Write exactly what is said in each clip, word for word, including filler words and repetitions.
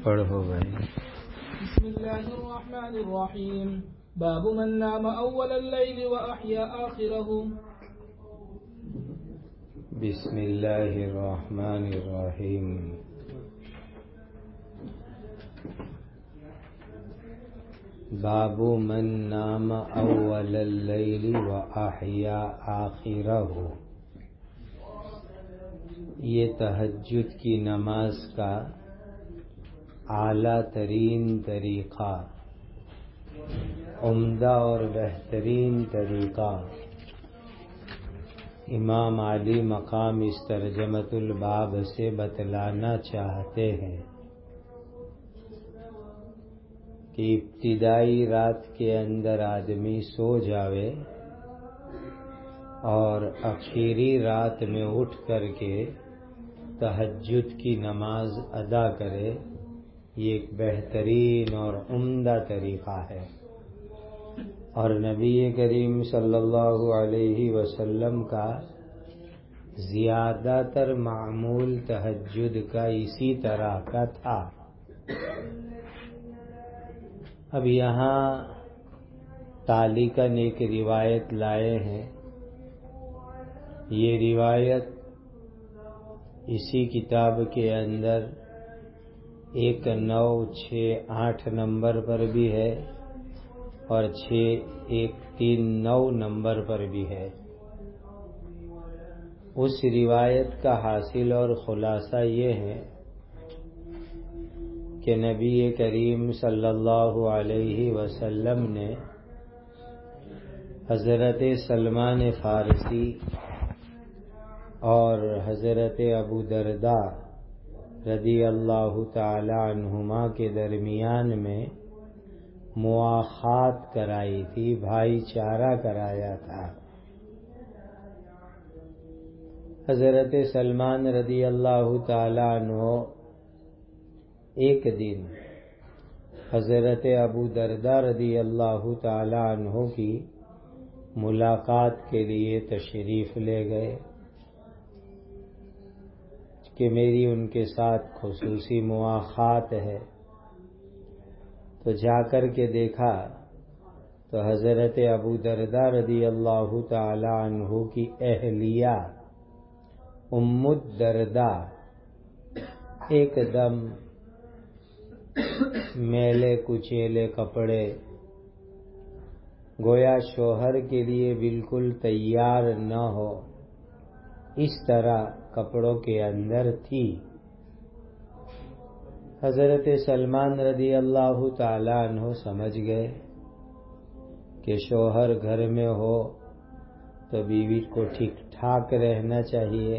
پڑھو بھائی. بسم اللہ الرحمن الرحیم. باب من نام اول اللیل واحیا آخرہ. بسم اللہ الرحمن الرحیم. باب من نام اول اللیل واحیا آخرہ. یہ تہجد کی نماز کا اعلیٰ ترین طریقہ، عمدہ اور بہترین طریقہ امام علی مقام اس ترجمۃ الباب سے بتلانا چاہتے ہیں کہ ابتدائی رات کے اندر آدمی سو جاوے اور آخری رات میں اٹھ کر کے تہجد کی نماز ادا کرے، یہ ایک بہترین اور عمدہ طریقہ ہے. اور نبی کریم صلی اللہ علیہ وسلم کا زیادہ تر معمول تہجد کا اسی طرح کا تھا. اب یہاں تالقاً ایک روایت لائے ہیں. یہ روایت اسی کتاب کے اندر ایک نو چھ آٹھ نمبر پر بھی ہے اور چھ ایک تین نو نمبر پر بھی ہے. اس روایت کا حاصل اور خلاصہ یہ ہے کہ نبی کریم صلی اللہ علیہ وسلم نے حضرت سلمان فارسی اور حضرت ابو درداء رضی اللہ تعالی عنہما کے درمیان میں مواخات کرائی تھی، بھائی چارہ کرایا تھا. حضرت سلمان رضی اللہ تعالی عنہ ایک دن حضرت ابو درداء رضی اللہ تعالی عنہ کی ملاقات کے لیے تشریف لے گئے کہ میری ان کے ساتھ خصوصی مواخات ہے. تو جا کر کے دیکھا تو حضرت ابو درداء رضی اللہ تعالی عنہ کی اہلیہ ام الدرداء ایک دم میلے کچیلے کپڑے، گویا شوہر کے لیے بالکل تیار نہ ہو اس طرح کپڑوں کے اندر تھی. حضرت سلمان رضی اللہ تعالی عنہ سمجھ گئے کہ شوہر گھر میں ہو تو بیوی کو ٹھیک ٹھاک رہنا چاہیے.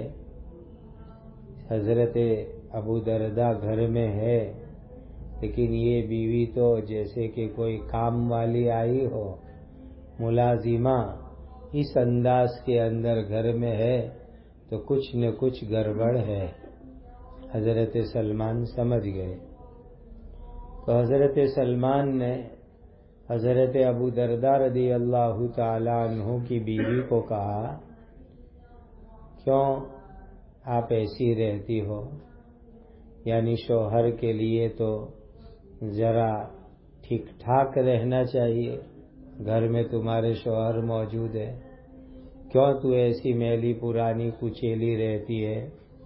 حضرت ابو درداء گھر میں ہے لیکن یہ بیوی تو جیسے کہ کوئی کام والی آئی ہو، ملازمہ، اس انداز کے اندر گھر میں ہے تو کچھ نہ کچھ گڑبڑ ہے. حضرت سلمان سمجھ گئے. تو حضرت سلمان نے حضرت ابو درداء رضی اللہ تعالی عنہ کی بیوی کو کہا، کیوں آپ ایسی رہتی ہو؟ یعنی شوہر کے لیے تو ذرا ٹھیک ٹھاک رہنا چاہیے، گھر میں تمہارے شوہر موجود ہے، کیوں تو ایسی میلی پرانی کچیلی رہتی ہے؟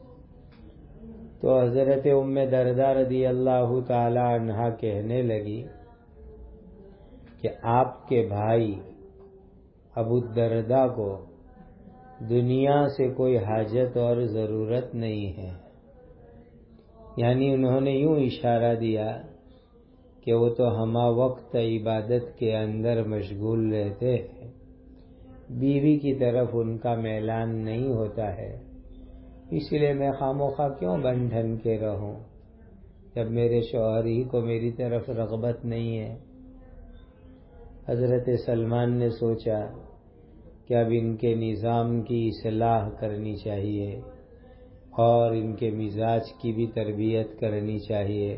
تو حضرت ام درداء رضی اللہ تعالی عنہا کہنے لگی کہ آپ کے بھائی ابو الدرداء کو دنیا سے کوئی حاجت اور ضرورت نہیں ہے. یعنی انہوں نے یوں اشارہ دیا کہ وہ تو ہمہ وقت عبادت کے اندر مشغول رہتے ہیں، بیوی کی طرف ان کا میلان نہیں ہوتا ہے، اس لیے میں خاموخواہ کیوں بن ٹھن کے رہوں جب میرے شوہر ہی کو میری طرف رغبت نہیں ہے. حضرت سلمان نے سوچا کہ اب ان کے نظام کی اصلاح کرنی چاہیے اور ان کے مزاج کی بھی تربیت کرنی چاہیے.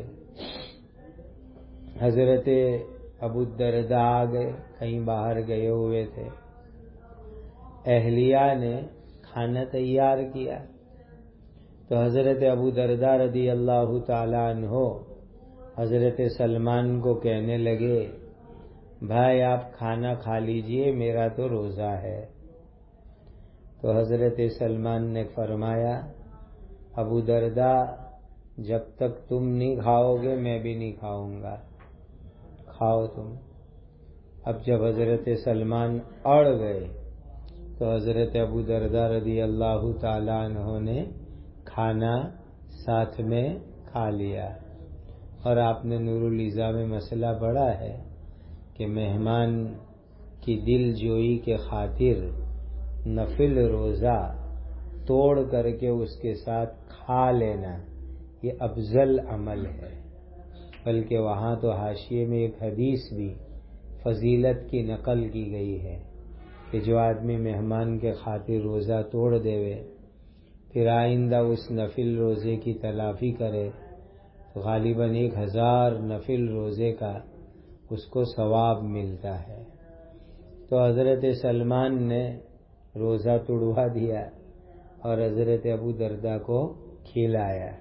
حضرت ابو الدرداء آ گئے، کہیں باہر گئے ہوئے تھے. اہلیہ نے کھانا تیار کیا تو حضرت ابو درداء رضی اللہ تعالی عنہ حضرت سلمان کو کہنے لگے بھائی آپ کھانا کھا لیجئے، میرا تو روزہ ہے۔ تو حضرت سلمان نے فرمایا ابو درداء جب تک تم نہیں کھاؤ گے میں بھی نہیں کھاؤں گا، کھاؤ تم۔ اب جب حضرت سلمان اڑ گئے تو حضرت ابو درداء رضی اللہ تعالیٰ عنہ نے کھانا ساتھ میں کھا لیا۔ اور آپ نے نور الازا میں مسئلہ پڑھا ہے کہ مہمان کی دل جوئی کے خاطر نفل روزہ توڑ کر کے اس کے ساتھ کھا لینا یہ افضل عمل ہے، بلکہ وہاں تو حاشیے میں ایک حدیث بھی فضیلت کی نقل کی گئی ہے کہ جو آدمی مہمان کے خاطر روزہ توڑ دے پھر آئندہ اس نفل روزے کی تلافی کرے تو غالباً ایک ہزار نفل روزے کا اس کو ثواب ملتا ہے۔ تو حضرت سلمان نے روزہ توڑوا دیا اور حضرت ابو درداء کو کھلایا۔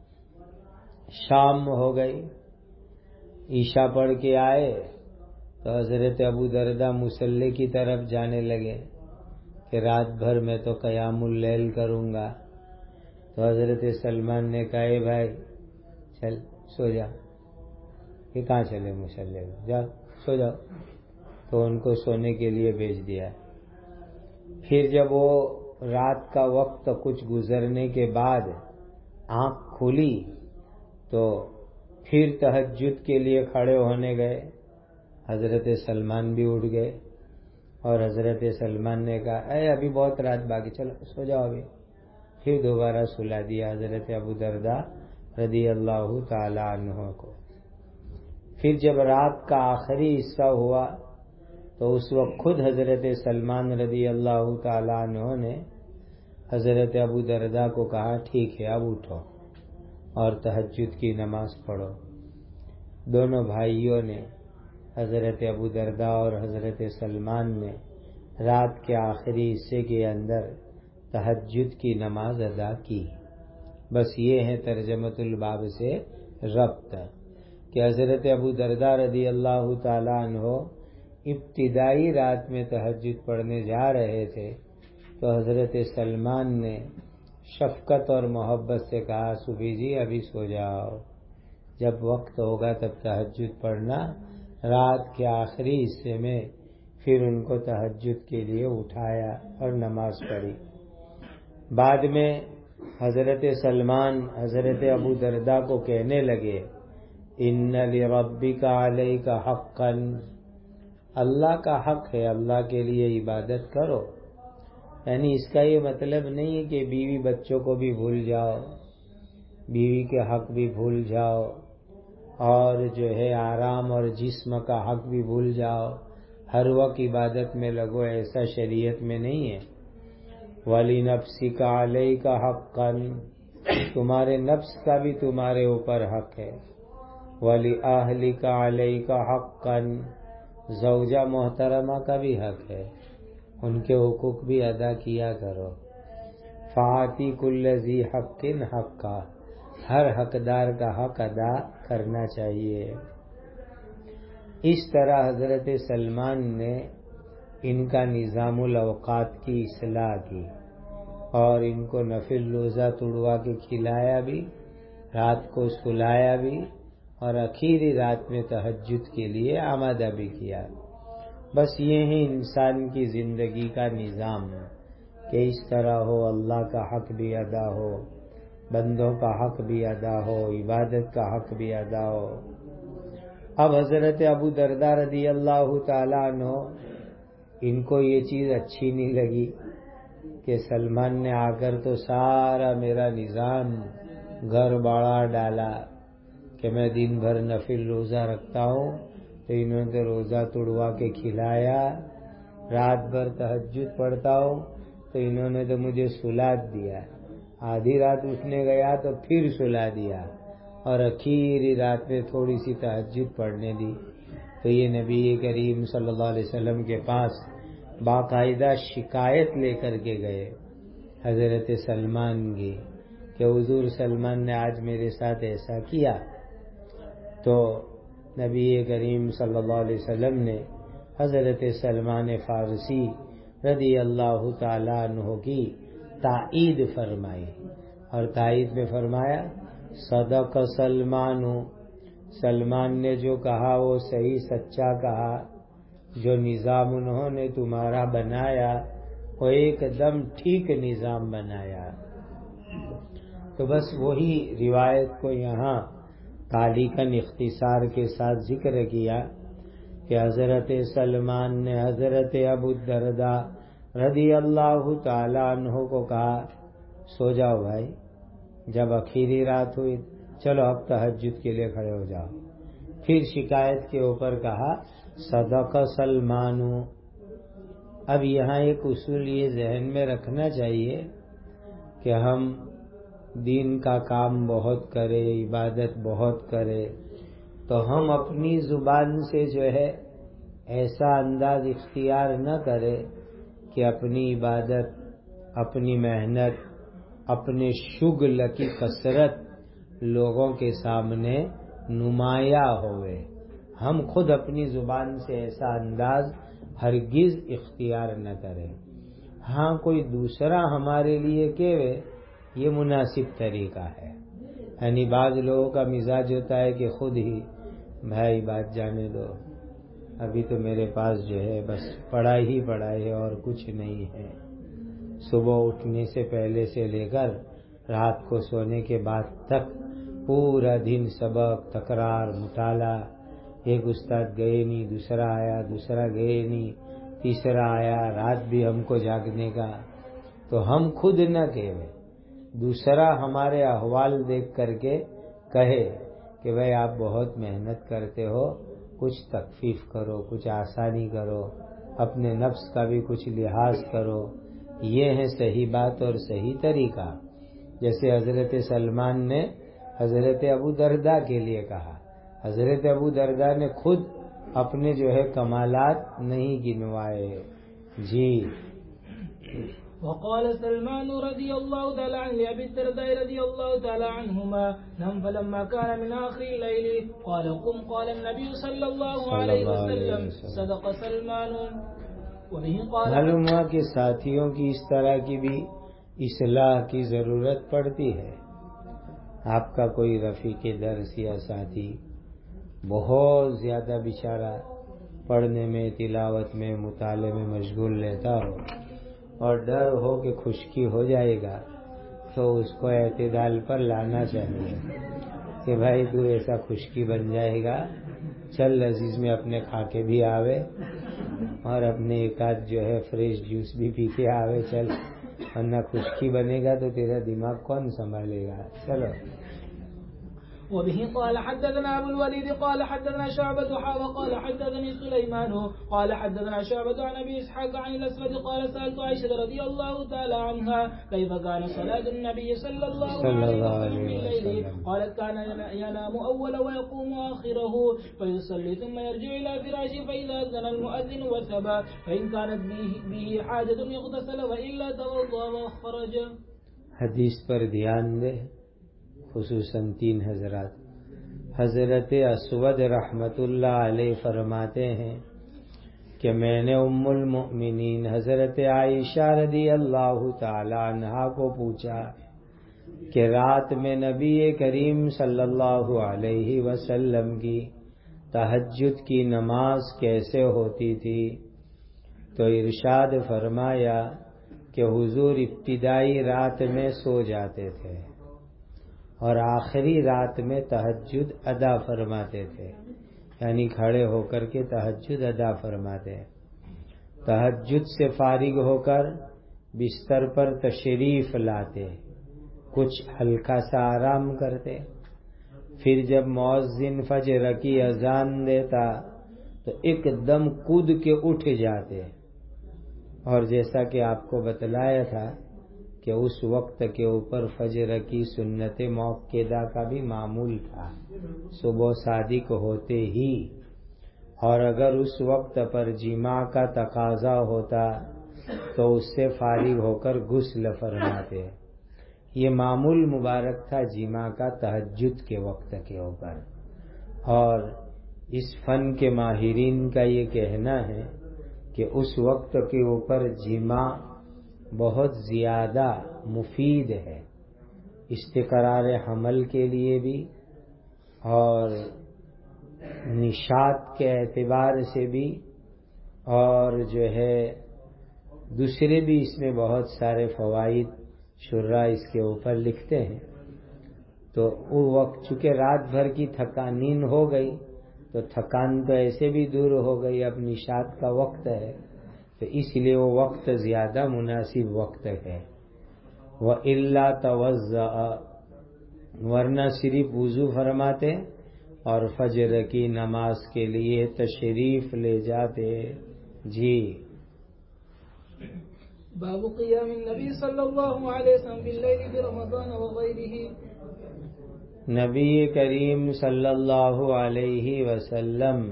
شام ہو گئی، عشاء پڑھ کے آئے تو حضرت ابو درداء مصلی کی طرف جانے لگے کہ رات بھر میں تو قیام اللیل کروں گا۔ تو حضرت سلمان نے کہا اے بھائی چل سو جا۔ یہ کہاں چلے مصلی کو، جا سو جاؤ۔ تو ان کو سونے کے لیے بھیج دیا۔ پھر جب وہ رات کا وقت کچھ گزرنے کے بعد آنکھ کھلی تو پھر تہجد کے لیے کھڑے ہونے گئے۔ حضرت سلمان بھی اٹھ گئے اور حضرت سلمان نے کہا اے ابھی بہت رات باقی، چلو سو جاؤ ابھی۔ پھر دوبارہ سلا دیا حضرت ابو درداء رضی اللہ تعالی عنہ کو۔ پھر جب رات کا آخری حصہ ہوا تو اس وقت خود حضرت سلمان رضی اللہ تعالی عنہ نے حضرت ابو درداء کو کہا ٹھیک ہے اب اٹھو اور تہجد کی نماز پڑھو۔ دونوں بھائیوں نے حضرت ابو درداء اور حضرت سلمان نے رات کے آخری حصے کے اندر تہجد کی نماز ادا کی۔ بس یہ ہے ترجمۃ الباب سے ربط کہ حضرت ابو درداء رضی اللہ تعالی عنہ ابتدائی رات میں تہجد پڑھنے جا رہے تھے تو حضرت سلمان نے شفقت اور محبت سے کہا صوفی جی ابھی سو جاؤ، جب وقت ہوگا تب تہجد پڑھنا۔ رات کے آخری حصے میں پھر ان کو تہجد کے لیے اٹھایا اور نماز پڑھی۔ بعد میں حضرت سلمان حضرت ابو درداء کو کہنے لگے ان لربک علیک حقا، اللہ کا حق ہے، اللہ کے لیے عبادت کرو۔ یعنی اس کا یہ مطلب نہیں ہے کہ بیوی بچوں کو بھی بھول جاؤ، بیوی کے حق بھی بھول جاؤ اور جو ہے آرام اور جسم کا حق بھی بھول جاؤ، ہر وقت عبادت میں لگو، ایسا شریعت میں نہیں ہے۔ وَلِنَفْسِكَ عَلَيْكَ حَقًّا، تمہارے نفس کا بھی تمہارے اوپر حق ہے۔ وَلِأَهْلِكَ عَلَيْكَ حَقًّا، زوجہ محترمہ کا بھی حق ہے، ان کے حقوق بھی ادا کیا کرو۔ فَآتِ كُلَّ ذِي حَقٍّ حَقًّا، ہر حقدار کا حق ادا کرنا چاہیے۔ اس طرح حضرت سلمان نے ان کا نظام الاوقات کی اصلاح کی اور ان کو نفل روزہ توڑوا کے کھلایا بھی، رات کو سلایا بھی اور آخری رات میں تہجد کے لیے آمادہ بھی کیا۔ بس یہ ہے انسان کی زندگی کا نظام کہ اس طرح ہو، اللہ کا حق بھی ادا ہو، بندوں کا حق بھی ادا ہو، عبادت کا حق بھی ادا ہو۔ اب حضرت ابو درداء رضی اللہ تعالی عنہ ان کو یہ چیز اچھی نہیں لگی کہ سلمان نے آ کر تو سارا میرا نظام گھر باڑا ڈالا کہ میں دن بھر نفل روزہ رکھتا ہوں، تو انہوں نے روزہ توڑوا کے کھلایا، رات بھر تہجد پڑھتا ہوں تو انہوں نے تو مجھے سلا دیا، آدھی رات اٹھنے گیا تو پھر سلا دیا اور آخری رات میں تھوڑی سی تہجد پڑھنے دی۔ تو یہ نبی کریم صلی اللہ علیہ وسلم کے پاس باقاعدہ شکایت لے کر کے گئے حضرت سلمان کی کہ حضور سلمان نے آج میرے ساتھ ایسا کیا۔ تو نبی کریم صلی اللہ علیہ وسلم نے حضرت سلمان فارسی رضی اللہ تعالیٰ عنہ کی تائید فرمائی، اور تائید میں فرمایا صدق سلمان، سلمان نے جو کہا وہ صحیح سچا کہا، جو نظام انہوں نے تمہارا بنایا وہ ایک دم ٹھیک نظام بنایا۔ تو بس وہی روایت کو یہاں تعلیقاً اختصار کے ساتھ ذکر کیا کہ حضرت سلمان نے حضرت ابو الدرداء رضی اللہ تعالیٰ عنہ کو کہا سو جاؤ بھائی، جب اخیری رات ہوئی چلو اب تہجد کے لیے کھڑے ہو جاؤ۔ پھر شکایت کے اوپر کہا صدق سلمان۔ اب یہاں ایک اصول یہ ذہن میں رکھنا چاہیے کہ ہم دین کا کام بہت کرے، عبادت بہت کرے، تو ہم اپنی زبان سے جو ہے ایسا انداز اختیار نہ کرے کہ اپنی عبادت، اپنی محنت، اپنے شغل کی کثرت لوگوں کے سامنے نمایاں ہوئے۔ ہم خود اپنی زبان سے ایسا انداز ہرگز اختیار نہ کریں۔ ہاں کوئی دوسرا ہمارے لیے کہے یہ مناسب طریقہ ہے، یعنی بعض لوگوں کا مزاج ہوتا ہے کہ خود ہی بھائی بات جانے دو، ابھی تو میرے پاس جو ہے بس پڑھائی ہی پڑھائی ہے اور کچھ نہیں ہے، صبح اٹھنے سے پہلے سے لے کر رات کو سونے کے بعد تک پورا دن سبق، تکرار، مطالعہ، ایک استاد گئے نہیں، دوسرا آیا، دوسرا گئے نہیں، تیسرا آیا، رات بھی ہم کو جاگنے کا۔ تو ہم خود نہ کہے، دوسرا ہمارے احوال دیکھ کر کے کہے کہ بھائی آپ بہت محنت کرتے ہو، کچھ تخفیف کرو، کچھ آسانی کرو، اپنے نفس کا بھی کچھ لحاظ کرو، یہ ہے صحیح بات اور صحیح طریقہ۔ جیسے حضرت سلمان نے حضرت ابو درداء کے لیے کہا، حضرت ابو درداء نے خود اپنے جو ہے کمالات نہیں گنوائے۔ جی وقال سلمان رضي الله تعالى عن أبي الدرداء رضي الله تعالى عنهما نم فلما كان من آخر الليل قال قم قال النبي صلى الله عليه وسلم صدق سلمان۔ معلوم ہوا کہ ساتھیوں کی اس طرح کی بھی اصلاح کی ضرورت پڑتی ہے۔ آپ کا کوئی رفیق درس یا ساتھی بہت زیادہ بیچارہ پڑھنے میں، تلاوت میں، مطالعے میں مشغول رہتا ہو اور ڈر ہو کہ خشکی ہو جائے گا، تو اس کو اعتدال پر لانا چاہیے کہ بھائی تو ایسا خشکی بن جائے گا، چل لذیذ میں اپنے کھا کے بھی آوے اور اپنے ایک آدھ جو ہے فریش جوس بھی پی کے آوے، چل، ورنہ خشکی بنے گا تو تیرا دماغ کون سنبھالے گا۔ چلو۔ وبه قال حدثنا ابو الوليد قال حدثنا شعبة وقال حدثني سليمان قال حدثنا شعبة عن ابي اسحاق عن الاسود قال سألت عائشة رضي الله تعالى عنها كيف كان صلاة النبي صلى الله عليه وسلم بالليل؟ قالت كان ينام اول ويقوم اخره فيصلي ثم يرجع الى فراشه فاذا اذن المؤذن وثبا فان كانت به حاجة يغتسل والا توضا وخرج۔ حدیث پر دھیان دے، خصوصاً تین حضرات۔ حضرت اسود رحمت اللہ علیہ فرماتے ہیں کہ میں نے ام المؤمنین حضرت عائشہ رضی اللہ تعالی عنہا کو پوچھا کہ رات میں نبی کریم صلی اللہ علیہ وسلم کی تہجد کی نماز کیسے ہوتی تھی، تو ارشاد فرمایا کہ حضور ابتدائی رات میں سو جاتے تھے اور آخری رات میں تہجد ادا فرماتے تھے، یعنی کھڑے ہو کر کے تہجد ادا فرماتے۔ تہجد سے فارغ ہو کر بستر پر تشریف لاتے، کچھ ہلکا سا آرام کرتے، پھر جب مؤذن فجر کی اذان دیتا تو ایک دم کود کے اٹھ جاتے، اور جیسا کہ آپ کو بتلایا تھا کہ اس وقت کے اوپر فجر کی سنت موقدہ کا بھی معمول تھا، صبح صادق ہوتے ہی، اور اگر اس وقت پر جماع کا تقاضا ہوتا تو اس سے فارغ ہو کر غسل فرماتے۔ یہ معمول مبارک تھا جماع کا تہجد کے وقت کے اوپر۔ اور اس فن کے ماہرین کا یہ کہنا ہے کہ اس وقت کے اوپر جماع بہت زیادہ مفید ہے، استقرار حمل کے لیے بھی اور نشاط کے اعتبار سے بھی، اور جو ہے دوسرے بھی اس میں بہت سارے فوائد شرح اس کے اوپر لکھتے ہیں۔ تو وہ وقت چونکہ رات بھر کی تھکان نیند ہو گئی تو تھکان تو ایسے بھی دور ہو گئی، اب نشاط کا وقت ہے تو اس لیے وہ وقت زیادہ مناسب وقت ہے۔ وَإِلَّا تَوَضَّأَ، ورنہ صرف وضو فرماتے اور فجر کی نماز کے لیے تشریف لے جاتے۔ جی باب قیام النبی صلی اللہ علیہ وسلم باللیل فی رمضان وغیرہ، نبی کریم صلی اللہ علیہ وسلم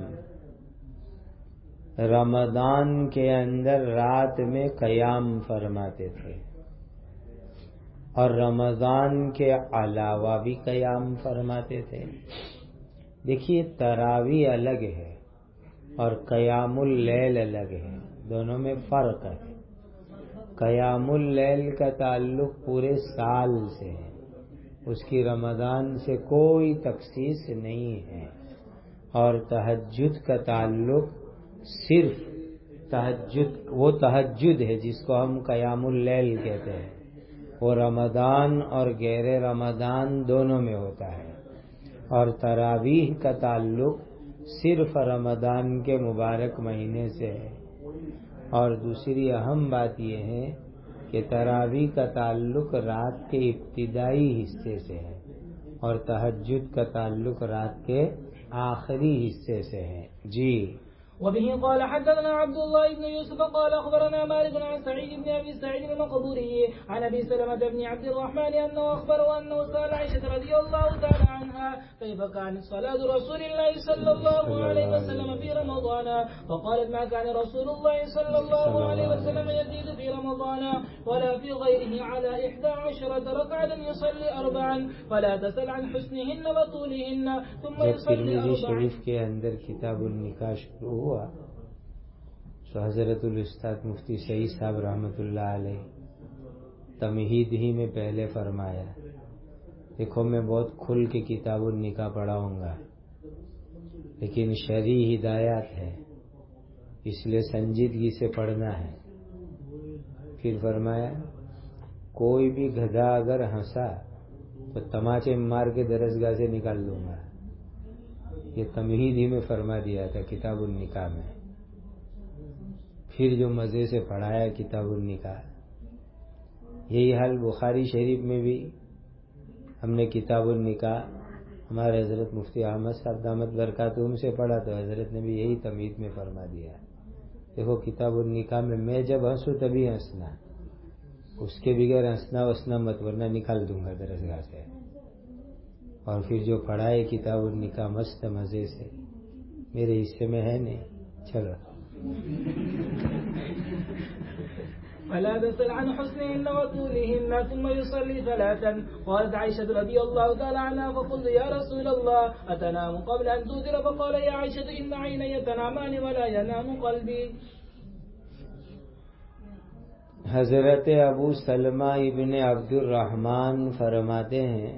رمضان کے اندر رات میں قیام فرماتے تھے اور رمضان کے علاوہ بھی قیام فرماتے تھے۔ دیکھیے تراویح الگ ہے اور قیام اللیل الگ ہے، دونوں میں فرق ہے۔ قیام اللیل کا تعلق پورے سال سے ہے، اس کی رمضان سے کوئی تخصیص نہیں ہے، اور تہجد کا تعلق صرف تہجد، وہ تہجد ہے جس کو ہم قیام اللیل کہتے ہیں، وہ رمضان اور غیر رمضان دونوں میں ہوتا ہے، اور تراویح کا تعلق صرف رمضان کے مبارک مہینے سے ہے۔ اور دوسری اہم بات یہ ہے کہ تراویح کا تعلق رات کے ابتدائی حصے سے ہے اور تہجد کا تعلق رات کے آخری حصے سے ہے۔ جی وبه قال حدثنا عبد الله بن يوسف قال أخبرنا مالك عن سعيد بن أبي سعيد المقبوري عن أبي سلمة بن عبد الرحمن أنه أخبره أنه سأل عائشة رضي الله تعالى عنها كيف كانت صلاة رسول الله صلى الله عليه وسلم في رمضان، فقالت ما كان رسول الله صلى الله عليه وسلم يزيد في رمضان ولا في غيره على إحدى عشرة ركعة يصلي أربعا فلا تسل عن حسنهن وطولهن ثم يصلي أربعا۔ کے اندر کتاب النکاح شروع ہوا تو حضرت الاستاذ مفتی سعید صاحب رحمۃ اللہ علیہ تمہید ہی میں پہلے فرمایا، دیکھو میں بہت کھل کے کتاب النکاح پڑھاؤں گا لیکن شرعی ہدایات ہے اس لیے سنجیدگی سے پڑھنا ہے۔ پھر فرمایا کوئی بھی گدھا اگر ہنسا تو تماچے مار کے درسگاہ سے نکال دوں گا، یہ تمہید ہی میں فرما دیا تھا کتاب النکاح میں۔ پھر جو مزے سے پڑھایا کتاب النکاح، یہی حال بخاری شریف میں بھی ہم نے کتاب النکاح ہمارے حضرت مفتی احمد صاحب دامت برکاتہم سے پڑھا تو حضرت نے بھی یہی تمہید میں فرما دیا، دیکھو کتاب النکاح میں میں جب ہنسوں تبھی ہنسنا، اس کے بغیر ہنسنا وسنا مت ورنہ نکال دوں گا درسگاہ سے۔ اور پھر جو پڑھائے کتاب النکاح مست مزے سے، میرے حصے میں ہے نہیں، چلو۔ فلا تسل عن حسنهن وطولهن ثم يصلي ثلاثا، قالت عائشة رضي الله تعالى عنها فقلت يا رسول الله أتنام قبل أن توتر، فقال يا عائشة إن عيني تنامان ولا ينام قلبي۔ حضرت ابو سلمہ ابن عبد الرحمن فرماتے ہیں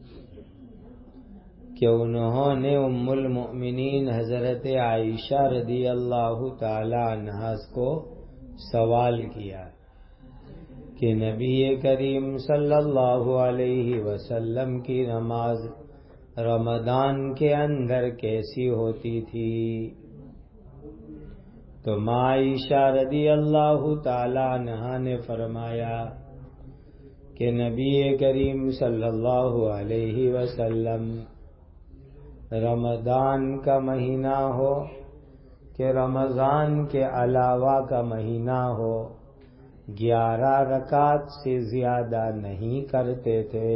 کہ انہوں نے ام المؤمنین حضرت عائشہ رضی اللہ تعالی عنہا کو سوال کیا کہ نبی کریم صلی اللہ علیہ وسلم کی نماز رمضان کے اندر کیسی ہوتی تھی، تو ماں عائشہ رضی اللہ تعالی عنہا نے فرمایا کہ نبی کریم صلی اللہ علیہ وسلم رمضان کا مہینہ ہو کہ رمضان کے علاوہ کا مہینہ ہو گیارہ رکعت سے زیادہ نہیں کرتے تھے۔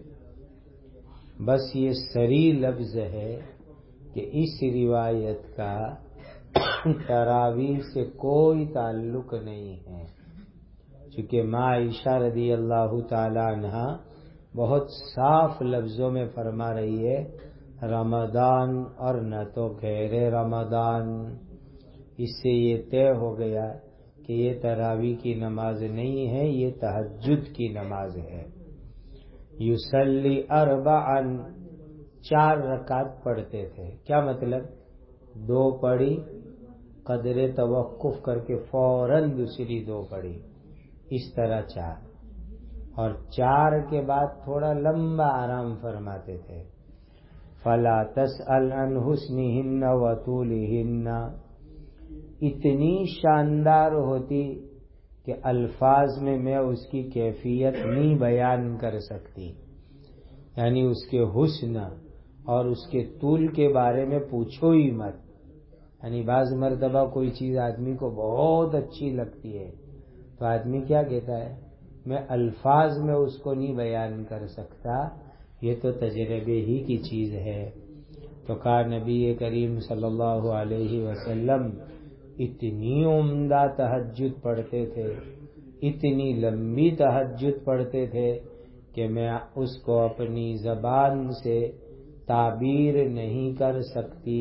بس یہ صریح لفظ ہے کہ اس روایت کا تراویح سے کوئی تعلق نہیں ہے، چونکہ ماں عائشہ رضی اللہ تعالی عنہا بہت صاف لفظوں میں فرما رہی ہے رمضان اور نہ تو غیر رمضان. اس سے یہ طے ہو گیا کہ یہ تراویح کی نماز نہیں ہے، یہ تہجد کی نماز ہے. یصلی اربعا، چار رکعت پڑھتے تھے. کیا مطلب؟ دو پڑھی، قدر توقف کر کے فوراً دوسری دو پڑھی، اس طرح چار. اور چار کے بعد تھوڑا لمبا آرام فرماتے تھے. فلا تسأل عن حسنہن وطولہن، اتنی شاندار ہوتی کہ الفاظ میں میں اس کی کیفیت نہیں بیان کر سکتی. یعنی اس کے حسن اور اس کے طول کے بارے میں پوچھو ہی مت. یعنی بعض مرتبہ کوئی چیز آدمی کو بہت اچھی لگتی ہے تو آدمی کیا کہتا ہے، میں الفاظ میں اس کو نہیں بیان کر سکتا، یہ تو تجربے ہی کی چیز ہے. تو کہا نبی کریم صلی اللہ علیہ وسلم اتنی عمدہ تہجد پڑھتے تھے، اتنی لمبی تہجد پڑھتے تھے کہ میں اس کو اپنی زبان سے تعبیر نہیں کر سکتی.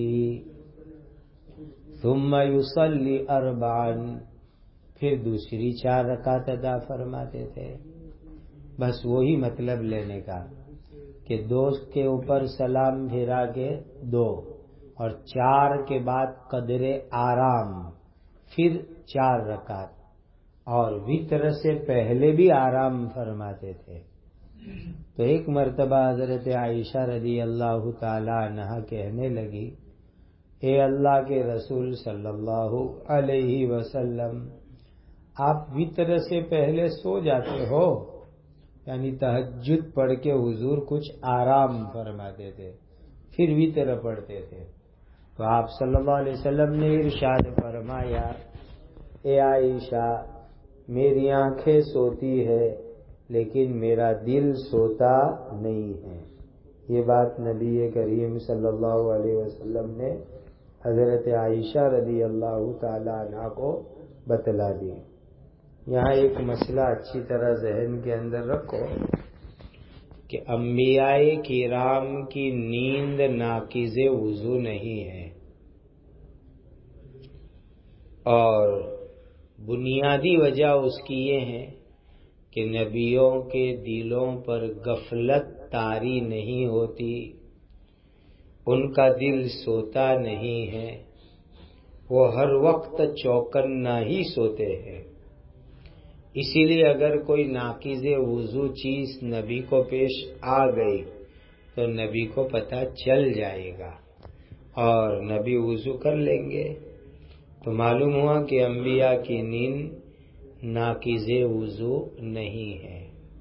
ثم یصلی اربعا، پھر دوسری چار رکعت ادا فرماتے تھے. بس وہی مطلب لینے کا کہ دو کے اوپر سلام پھرا کے دو، اور چار کے بعد قدر آرام، پھر چار رکعت، اور وتر سے پہلے بھی آرام فرماتے تھے. تو ایک مرتبہ حضرت عائشہ رضی اللہ تعالی عنہا کہنے لگی، اے اللہ کے رسول صلی اللہ علیہ وسلم، آپ وتر سے پہلے سو جاتے ہو؟ یعنی تہجد پڑھ کے حضور کچھ آرام فرماتے تھے، پھر وتر پڑھتے تھے. تو آپ صلی اللہ علیہ وسلم نے ارشاد فرمایا، اے عائشہ، میری آنکھیں سوتی ہے لیکن میرا دل سوتا نہیں ہے. یہ بات نبی کریم صلی اللہ علیہ وسلم نے حضرت عائشہ رضی اللہ تعالی عنہ کو بتلا دی. یہاں ایک مسئلہ اچھی طرح ذہن کے اندر رکھو کہ انبیاء کرام کی نیند ناقض وضو نہیں ہے، اور بنیادی وجہ اس کی یہ ہے کہ نبیوں کے دلوں پر غفلت طاری نہیں ہوتی، ان کا دل سوتا نہیں ہے، وہ ہر وقت چوکنا ہی سوتے ہیں. اسی لیے اگر کوئی ناقض وضو چیز نبی کو پیش آ گئی تو نبی کو پتہ چل جائے گا اور نبی وضو کر لیں گے. تو معلوم ہوا کہ انبیاء کی نیند ناقض وضو نہیں ہے.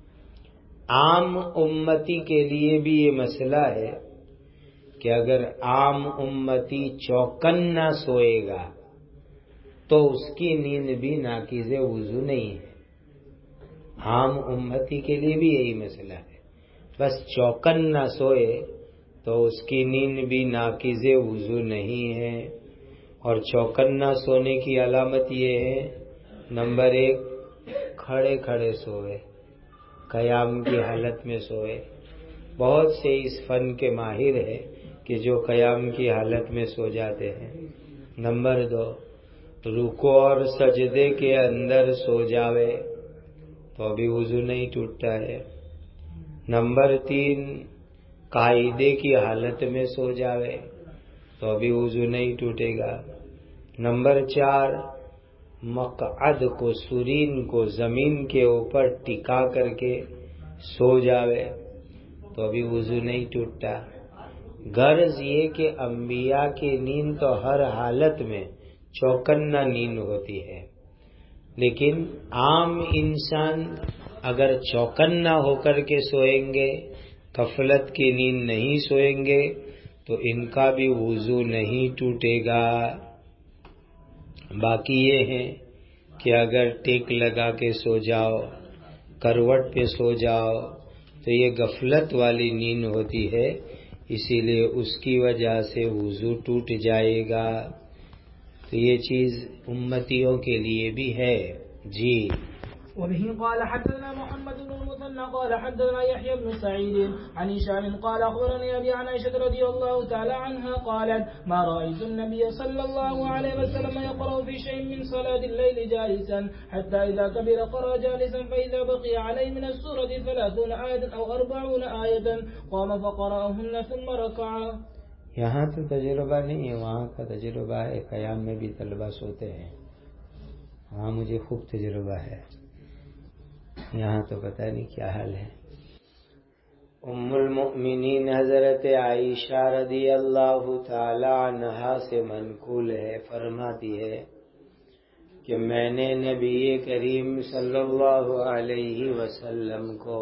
عام امتی کے لیے بھی یہ مسئلہ ہے کہ اگر عام امتی چوکن نہ سوئے گا تو اس کی نیند بھی ناقض وضو نہیں ہے. عام امتی کے لیے بھی یہی مسئلہ ہے، بس چوکن نہ سوئے تو اس کی نیند بھی ناقض وضو نہیں ہے. اور چوکن نہ سونے کی علامت یہ ہے، نمبر ایک، کھڑے کھڑے سوئے، قیام کی حالت میں سوئے. بہت سے اس فن کے ماہر ہیں کہ جو قیام کی حالت میں سو جاتے ہیں. نمبر دو، رکوع اور سجدے کے اندر سو جاوے تو ابھی وضو نہیں ٹوٹتا ہے. نمبر تین، قاعدے کی حالت میں سو جاوے تو ابھی وضو نہیں ٹوٹے گا. نمبر چار، مقعد کو، سرین کو زمین کے اوپر ٹکا کر کے سو جاوے تو ابھی وضو نہیں ٹوٹتا. غرض یہ کہ انبیاء کی نیند تو ہر حالت میں چوکنا نیند ہوتی ہے، لیکن عام انسان اگر چوکنا ہو کر کے سوئیں گے، غفلت کی نیند نہیں سوئیں گے تو ان کا بھی وضو نہیں ٹوٹے گا. باقی یہ ہے کہ اگر ٹیک لگا کے سو جاؤ، کروٹ پہ سو جاؤ تو یہ غفلت والی نیند ہوتی ہے، اسی لیے اس کی وجہ سے وضو ٹوٹ جائے گا. تو یہ چیز امتیوں کے لیے بھی ہے. جی وبه قال حدثنا محمد بن المثنى المثنى قال حدثنا يحيى بن سعيد عن هشام قال أخبرني أبي عن عائشة رضي الله تعالى عنها قالت ما رأيت النبي صلى الله عليه وسلم يقرأ في شيء من صلاة الليل جالسا حتى إذا كبر قرأ جالسا فإذا بقي عليه من السورة ثلاثون آية أو أربعون آية قام فقرأهن ثم ركع. یہاں تو تجربہ نہیں ہے، وہاں کا تجربہ ہے، قیام میں بھی طلبہ سوتے ہیں، وہاں مجھے خوب تجربہ ہے، یہاں تو پتہ نہیں کیا حال ہے. ام المؤمنین حضرت عائشہ رضی اللہ تعالی عنہا سے منقول ہے، فرماتی ہے کہ میں نے نبی کریم صلی اللہ علیہ وسلم کو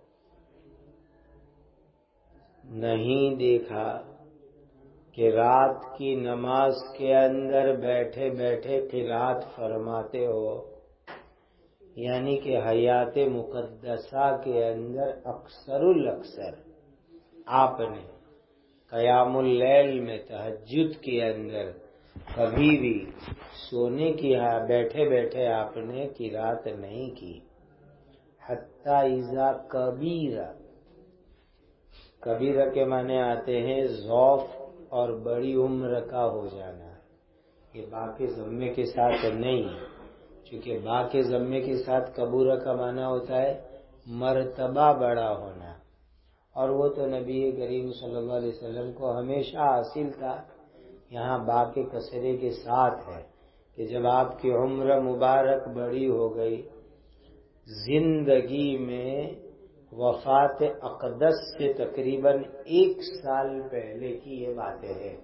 نہیں دیکھا کہ رات کی نماز کے اندر بیٹھے بیٹھے قرات فرماتے ہو، یعنی کہ حیات مقدسہ کے اندر اکثر الاکثر آپ نے قیام اللیل میں تہجد کے اندر کبھی بھی سونے کی بیٹھے بیٹھے آپ نے قرات نہیں کی. حتی اذا کبیرہ، کبیرہ کے معنی آتے ہیں ضعف اور بڑی عمر کا ہو جانا. یہ با کے ضمے کے ساتھ نہیں، چونکہ با کے ضمے کے ساتھ کبورہ کا معنی ہوتا ہے مرتبہ بڑا ہونا، اور وہ تو نبی کریم صلی اللہ علیہ وسلم کو ہمیشہ حاصل تھا. یہاں با کے کسرے کے ساتھ ہے کہ جب آپ کی عمر مبارک بڑی ہو گئی، زندگی میں وفات اقدس سے تقریباً ایک سال پہلے کی یہ باتیں ہیں.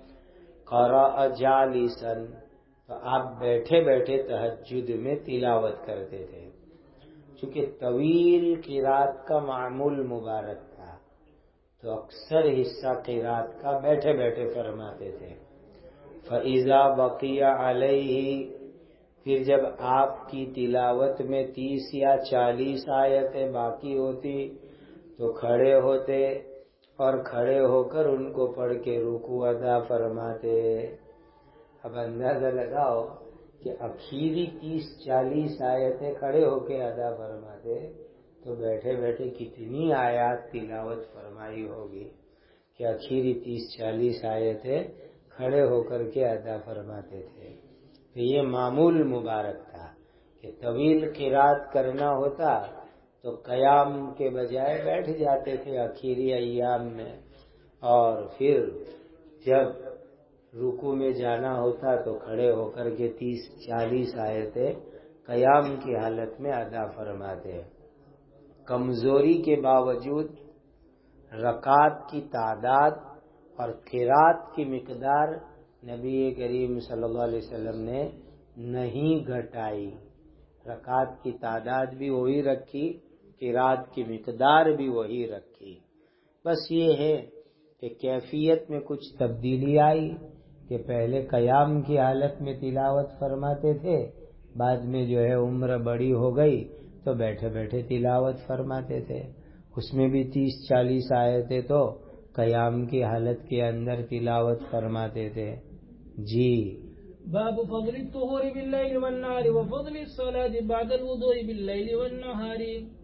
قرأ جالسا، تو آپ بیٹھے بیٹھے تہجد میں تلاوت کرتے تھے، چونکہ طویل قرات کا معمول مبارک تھا تو اکثر حصہ قرات کا بیٹھے بیٹھے فرماتے تھے. فَإِذَا بَقِيَ عَلَيْهِ، پھر جب آپ کی تلاوت میں تیس یا چالیس آیتیں باقی ہوتی تو کھڑے ہوتے اور کھڑے ہو کر ان کو پڑھ کے رکوع ادا فرماتے. اب اندازہ لگاؤ کہ اخیری تیس چالیس آیتیں کھڑے ہو کے ادا فرماتے تو بیٹھے بیٹھے کتنی آیات تلاوت فرمائی ہوگی کہ اخیری تیس چالیس آیتیں کھڑے ہو کر کے ادا فرماتے تھے. تو یہ معمول مبارک تھا کہ طویل قرات کرنا ہوتا تو قیام کے بجائے بیٹھ جاتے تھے اخیری ایام میں، اور پھر جب رکوع میں جانا ہوتا تو کھڑے ہو کر کے تیس چالیس آیتیں قیام کی حالت میں ادا فرماتے. کمزوری کے باوجود رکعات کی تعداد اور قرات کی مقدار نبی کریم صلی اللہ علیہ وسلم نے نہیں گھٹائی. رکعات کی تعداد بھی وہی رکھی، قرات کی مقدار بھی وہی رکھی. بس یہ ہے کہ کیفیت میں کچھ تبدیلی آئی کہ پہلے قیام کی حالت میں تلاوت فرماتے تھے، بعد میں جو ہے عمر بڑی ہو گئی تو بیٹھے بیٹھے تلاوت فرماتے تھے. اس میں بھی تیس چالیس آیتیں تو قیام کی حالت کے اندر تلاوت فرماتے تھے. جی باب فضل الطهور بالليل والنهار وفضل الصلاة بعد الوضوء بالليل والنهار.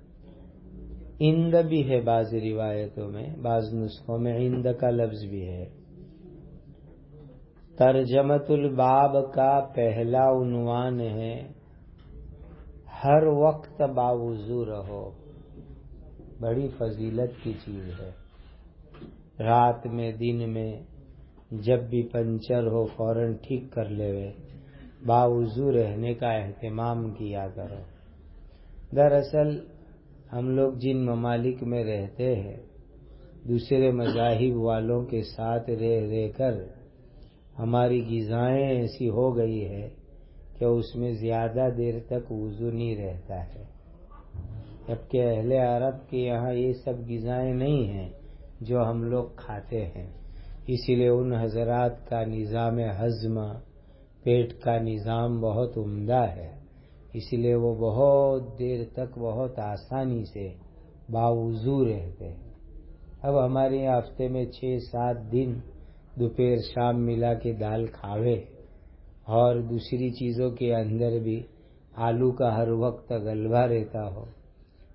عند بھی ہے بعض روایتوں میں، بعض نسخوں میں عند کا لفظ بھی ہے. ترجمۃ الباب کا پہلا عنوان ہے ہر وقت باوضو رہو. بڑی فضیلت کی چیز ہے. رات میں دن میں جب بھی پنچر ہو فوراً ٹھیک کر لے، باوضو رہنے کا اہتمام کیا کرو. دراصل ہم لوگ جن ممالک میں رہتے ہیں، دوسرے مذاہب والوں کے ساتھ رہ رہ کر ہماری غذائیں ایسی ہو گئی ہے کہ اس میں زیادہ دیر تک وضو نہیں رہتا ہے. جبکہ اہل عرب کے یہاں یہ سب غذائیں نہیں ہیں جو ہم لوگ کھاتے ہیں، اسی لیے ان حضرات کا نظام ہضم، پیٹ کا نظام بہت عمدہ ہے، اسی لیے وہ بہت دیر تک بہت آسانی سے باوضو رہتے ہیں. اب ہمارے ہفتے میں چھ سات دن دوپہر شام ملا کے دال کھاوے اور دوسری چیزوں کے اندر بھی آلو کا ہر وقت غلبہ رہتا ہو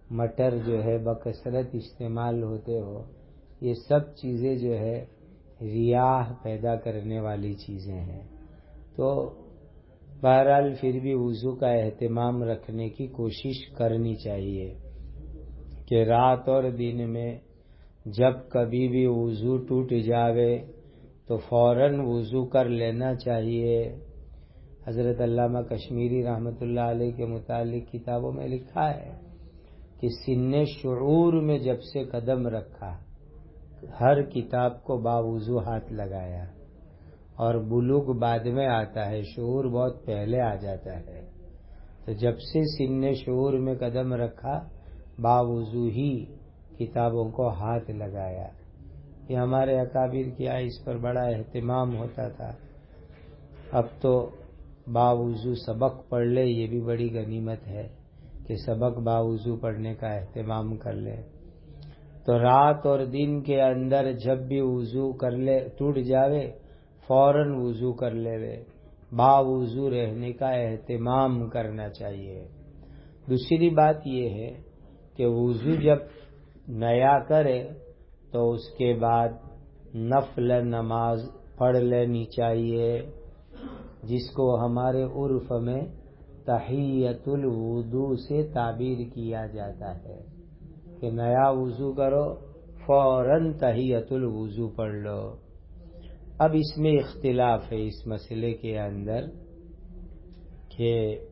مٹر جو ہے بکثرت استعمال ہوتے ہو، یہ سب چیزیں جو ہے ریاح پیدا کرنے والی چیزیں ہیں۔ تو بہرحال پھر بھی وضو کا اہتمام رکھنے کی کوشش کرنی چاہیے کہ رات اور دن میں جب کبھی بھی وضو ٹوٹ جاوے تو فوراً وضو کر لینا چاہیے۔ حضرت علامہ کشمیری رحمۃ اللہ علیہ کے متعلق کتابوں میں لکھا ہے کہ سن شعور میں جب سے قدم رکھا ہر کتاب کو باوضو ہاتھ لگایا، اور بلوغ بعد میں آتا ہے، شعور بہت پہلے آ جاتا ہے۔ تو جب سے سن شعور میں قدم رکھا باوضو ہی کتابوں کو ہاتھ لگایا۔ یہ ہمارے اکابر کیا اس پر بڑا اہتمام ہوتا تھا۔ اب تو باوضو سبق پڑھ لے، یہ بھی بڑی غنیمت ہے کہ سبق باوضو پڑھنے کا اہتمام کر لے۔ تو رات اور دن کے اندر جب بھی وضو کر لے ٹوٹ جاوے فوراً وضو کر لے وے، باوضو رہنے کا اہتمام کرنا چاہیے۔ دوسری بات یہ ہے کہ وضو جب نیا کرے تو اس کے بعد نفل نماز پڑھ لینی چاہیے، جس کو ہمارے عرف میں تحیۃ الوضو سے تعبیر کیا جاتا ہے کہ نیا وضو کرو فوراً تحیۃ الوضو پڑھ لو۔ اب اس میں اختلاف ہے اس مسئلے کے اندر کہ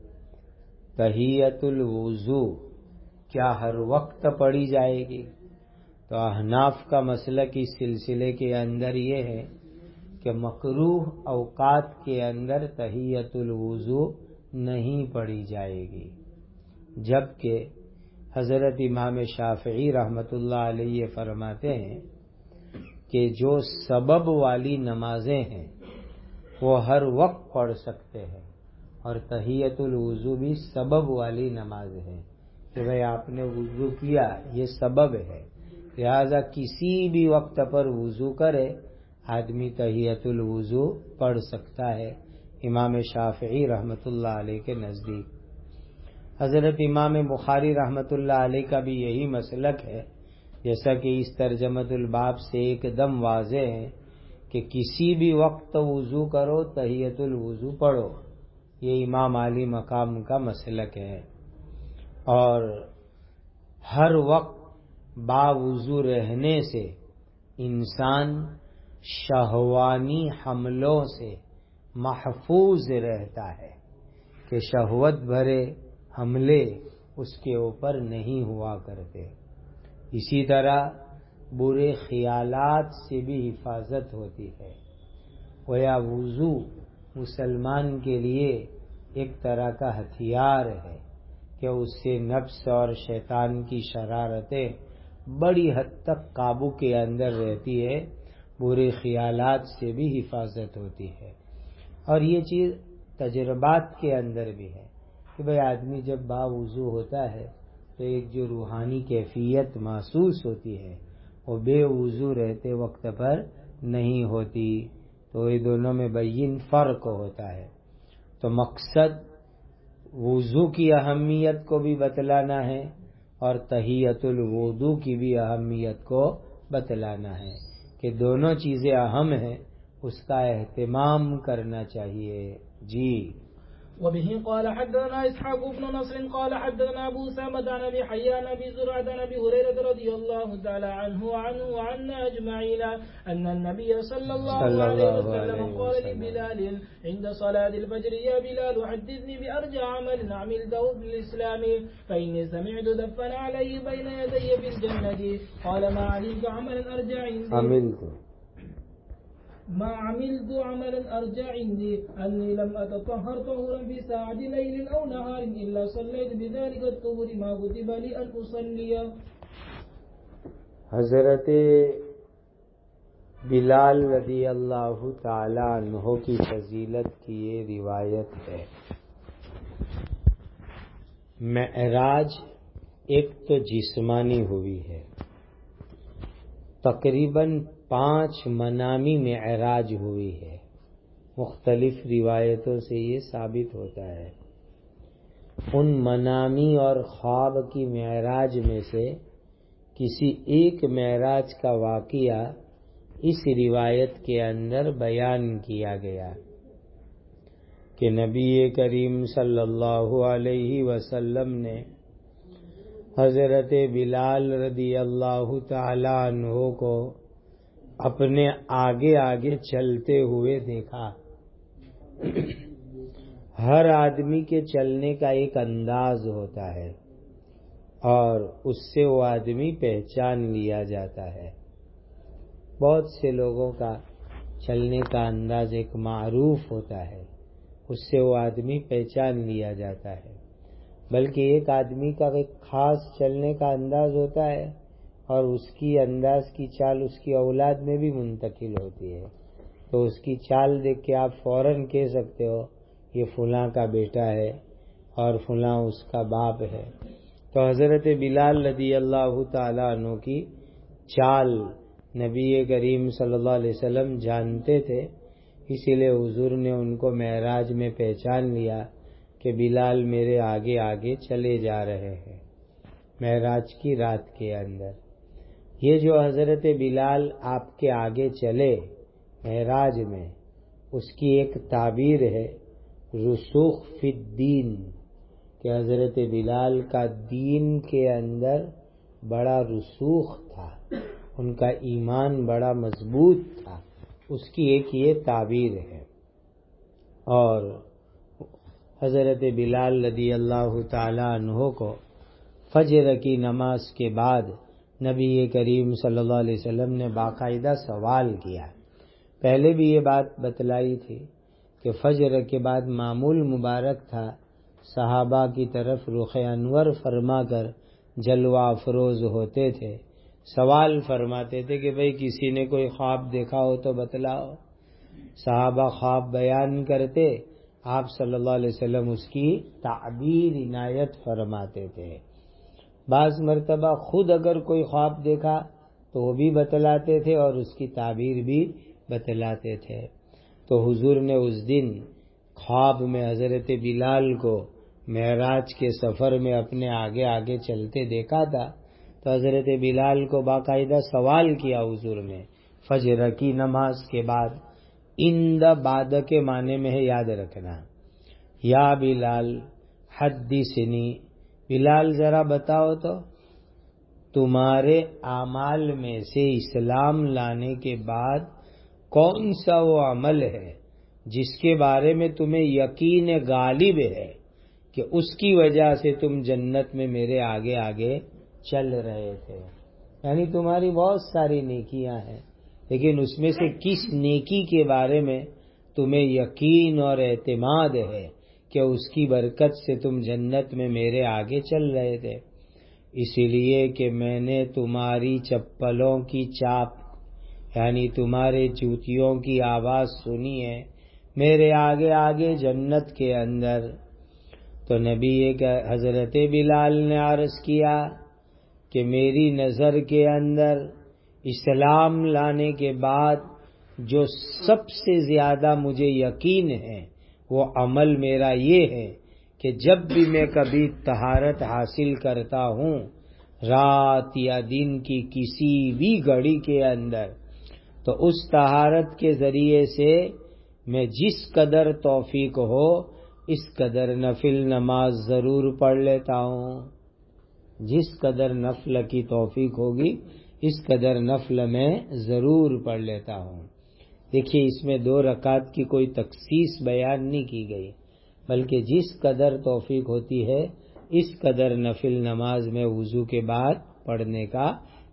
تحیۃ الوضو کیا ہر وقت پڑھی جائے گی؟ تو احناف کا مسلک اس سلسلے کے اندر یہ ہے کہ مکروہ اوقات کے اندر تحیۃ الوضو نہیں پڑھی جائے گی، جبکہ حضرت امام شافعی رحمۃ اللہ علیہ فرماتے ہیں کہ جو سبب والی نمازیں ہیں وہ ہر وقت پڑھ سکتے ہیں، اور تحیۃ الوضو بھی سبب والی نماز ہے کہ بھئی آپ نے وضو کیا، یہ سبب ہے، لہذا کسی بھی وقت پر وضو کرے آدمی تحیۃ الوضو پڑھ سکتا ہے امام شافعی رحمۃ اللہ علیہ کے نزدیک۔ حضرت امام بخاری رحمۃ اللہ علیہ کا بھی یہی مسلک ہے، جیسا کہ اس ترجمۃ الباب سے ایک دم واضح ہے کہ کسی بھی وقت وضو کرو تحیۃ الوضو پڑھو، یہ امام علی مقام کا مسلک ہے۔ اور ہر وقت باوضو رہنے سے انسان شہوانی حملوں سے محفوظ رہتا ہے کہ شہوت بھرے حملے اس کے اوپر نہیں ہوا کرتے۔ اسی طرح برے خیالات سے بھی حفاظت ہوتی ہے۔ گویا وضو مسلمان کے لیے ایک طرح کا ہتھیار ہے کہ اس سے نفس اور شیطان کی شرارتیں بڑی حد تک قابو کے اندر رہتی ہے، برے خیالات سے بھی حفاظت ہوتی ہے۔ اور یہ چیز تجربات کے اندر بھی ہے کہ بھئی آدمی جب باوضو ہوتا ہے تو ایک جو روحانی کیفیت محسوس ہوتی ہے وہ بے وضو رہتے وقت پر نہیں ہوتی، تو یہ دونوں میں بین فرق ہوتا ہے۔ تو مقصد وضو کی اہمیت کو بھی بتلانا ہے اور تحیۃ الوضو کی بھی اہمیت کو بتلانا ہے کہ دونوں چیزیں اہم ہیں، اس کا اہتمام کرنا چاہیے۔ جی وبه قال حدثنا اسحاق بن نصر قال حدثنا ابو سامة عن ابي حيان ابي زرعة عن ابي هريرة رضي الله تعالى عنه وعنه وعنا اجمعين ان النبي صلى الله عليه وسلم قال لبلال عند صلاة الفجر يا بلال حدثني بارجى عمل عملته في الاسلام فاني سمعت دفن عليه بين يدي في الجنة قال ما علمت عملا ارجى عندي عملت ما عملت عملا ارجى عندي اني لم اتطهر طهورا في ساعة ليل او نهار الا صليت بذلك الطهور ما كتب لي ان اصلي۔ حضرت بلال رضی اللہ تعالی عنہ کی فضیلت کی یہ روایت ہے۔ معراج ایک تو جسمانی ہوئی ہے، تقریباً پانچ منامی معراج ہوئی ہے، مختلف روایتوں سے یہ ثابت ہوتا ہے۔ ان منامی اور خواب کی معراج میں سے کسی ایک معراج کا واقعہ اس روایت کے اندر بیان کیا گیا کہ نبی کریم صلی اللہ علیہ وسلم نے حضرت بلال رضی اللہ تعالی عنہ کو اپنے آگے آگے چلتے ہوئے دیکھا۔ ہر آدمی کے چلنے کا ایک انداز ہوتا ہے اور اس سے وہ آدمی پہچان لیا جاتا ہے۔ بہت سے لوگوں کا چلنے کا انداز ایک معروف ہوتا ہے، اس سے وہ آدمی پہچان لیا جاتا ہے۔ بلکہ ایک آدمی کا ایک خاص چلنے کا انداز ہوتا ہے اور اس کی انداز کی چال اس کی اولاد میں بھی منتقل ہوتی ہے، تو اس کی چال دیکھ کے آپ فوراً کہہ سکتے ہو یہ فلاں کا بیٹا ہے اور فلاں اس کا باپ ہے۔ تو حضرت بلال رضی اللہ تعالیٰ عنہ کی چال نبی کریم صلی اللہ علیہ وسلم جانتے تھے، اسی لیے حضور نے ان کو معراج میں پہچان لیا کہ بلال میرے آگے آگے چلے جا رہے ہیں معراج کی رات کے اندر۔ یہ جو حضرت بلال آپ کے آگے چلے معراج میں، اس کی ایک تعبیر ہے رسوخ فی الدین، کہ حضرت بلال کا دین کے اندر بڑا رسوخ تھا، ان کا ایمان بڑا مضبوط تھا، اس کی ایک یہ تعبیر ہے۔ اور حضرت بلال رضی اللہ تعالی عنہ کو فجر کی نماز کے بعد نبی کریم صلی اللہ علیہ وسلم نے باقاعدہ سوال کیا۔ پہلے بھی یہ بات بتلائی تھی کہ فجر کے بعد معمول مبارک تھا صحابہ کی طرف رخ انور فرما کر جلوہ افروز ہوتے تھے، سوال فرماتے تھے کہ بھئی کسی نے کوئی خواب دیکھا ہو تو بتلاؤ۔ صحابہ خواب بیان کرتے، آپ صلی اللہ علیہ وسلم اس کی تعبیر عنایت فرماتے تھے۔ بعض مرتبہ خود اگر کوئی خواب دیکھا تو وہ بھی بتلاتے تھے اور اس کی تعبیر بھی بتلاتے تھے۔ تو حضور نے اس دن خواب میں حضرت بلال کو معراج کے سفر میں اپنے آگے آگے چلتے دیکھا تھا، تو حضرت بلال کو باقاعدہ سوال کیا حضور نے فجر کی نماز کے بعد۔ اند بعد کے معنی میں ہے، یاد رکھنا، یا بلال حدثنی، بلال ذرا بتاؤ تو تمہارے اعمال میں سے اسلام لانے کے بعد کون سا وہ عمل ہے جس کے بارے میں تمہیں یقین غالب ہے کہ اس کی وجہ سے تم جنت میں میرے آگے آگے چل رہے تھے؟ یعنی تمہاری بہت ساری نیکیاں ہیں، لیکن اس میں سے کس نیکی کے بارے میں تمہیں یقین اور اعتماد ہے کہ اس کی برکت سے تم جنت میں میرے آگے چل رہے تھے؟ اسی لیے کہ میں نے تمہاری چپلوں کی چاپ یعنی تمہارے جوتیوں کی آواز سنی ہے میرے آگے آگے جنت کے اندر۔ تو نبی حضرت بلال نے عرض کیا کہ میری نظر کے اندر اسلام لانے کے بعد جو سب سے زیادہ مجھے یقین ہے وہ عمل میرا یہ ہے کہ جب بھی میں کبھی طہارت حاصل کرتا ہوں رات یا دن کی کسی بھی گھڑی کے اندر، تو اس طہارت کے ذریعے سے میں جس قدر توفیق ہو اس قدر نفل نماز ضرور پڑھ لیتا ہوں، جس قدر نفل کی توفیق ہوگی اس قدر نفل میں ضرور پڑھ لیتا ہوں۔ دیکھیے اس میں دو رکعت کی کوئی تخصیص بیان نہیں کی گئی، بلکہ جس قدر توفیق ہوتی ہے اس قدر نفل نماز میں وضو کے بعد پڑھنے کا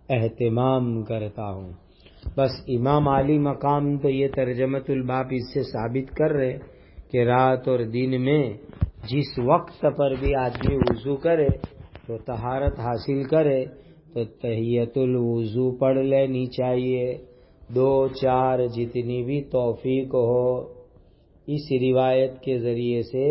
اہتمام کرتا ہوں۔ بس امام عالی مقام تو یہ ترجمۃ الباب اس سے ثابت کر رہے کہ رات اور دن میں جس وقت پر بھی آدمی وضو کرے تو طہارت حاصل کرے تو تحیۃ الوضو پڑھ لینی چاہیے، دو چار جتنی بھی توفیق ہو۔ اس روایت کے ذریعے سے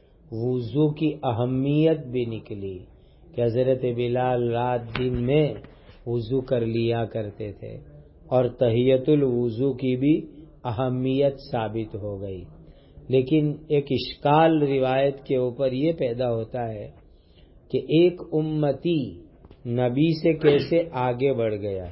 وضو کی اہمیت بھی نکلی کہ حضرت بلال رات دن میں وضو کر لیا کرتے تھے، اور تحیۃ الوضو کی بھی اہمیت ثابت ہو گئی۔ لیکن ایک اشکال روایت کے اوپر یہ پیدا ہوتا ہے کہ ایک امتی نبی سے کیسے آگے بڑھ گیا،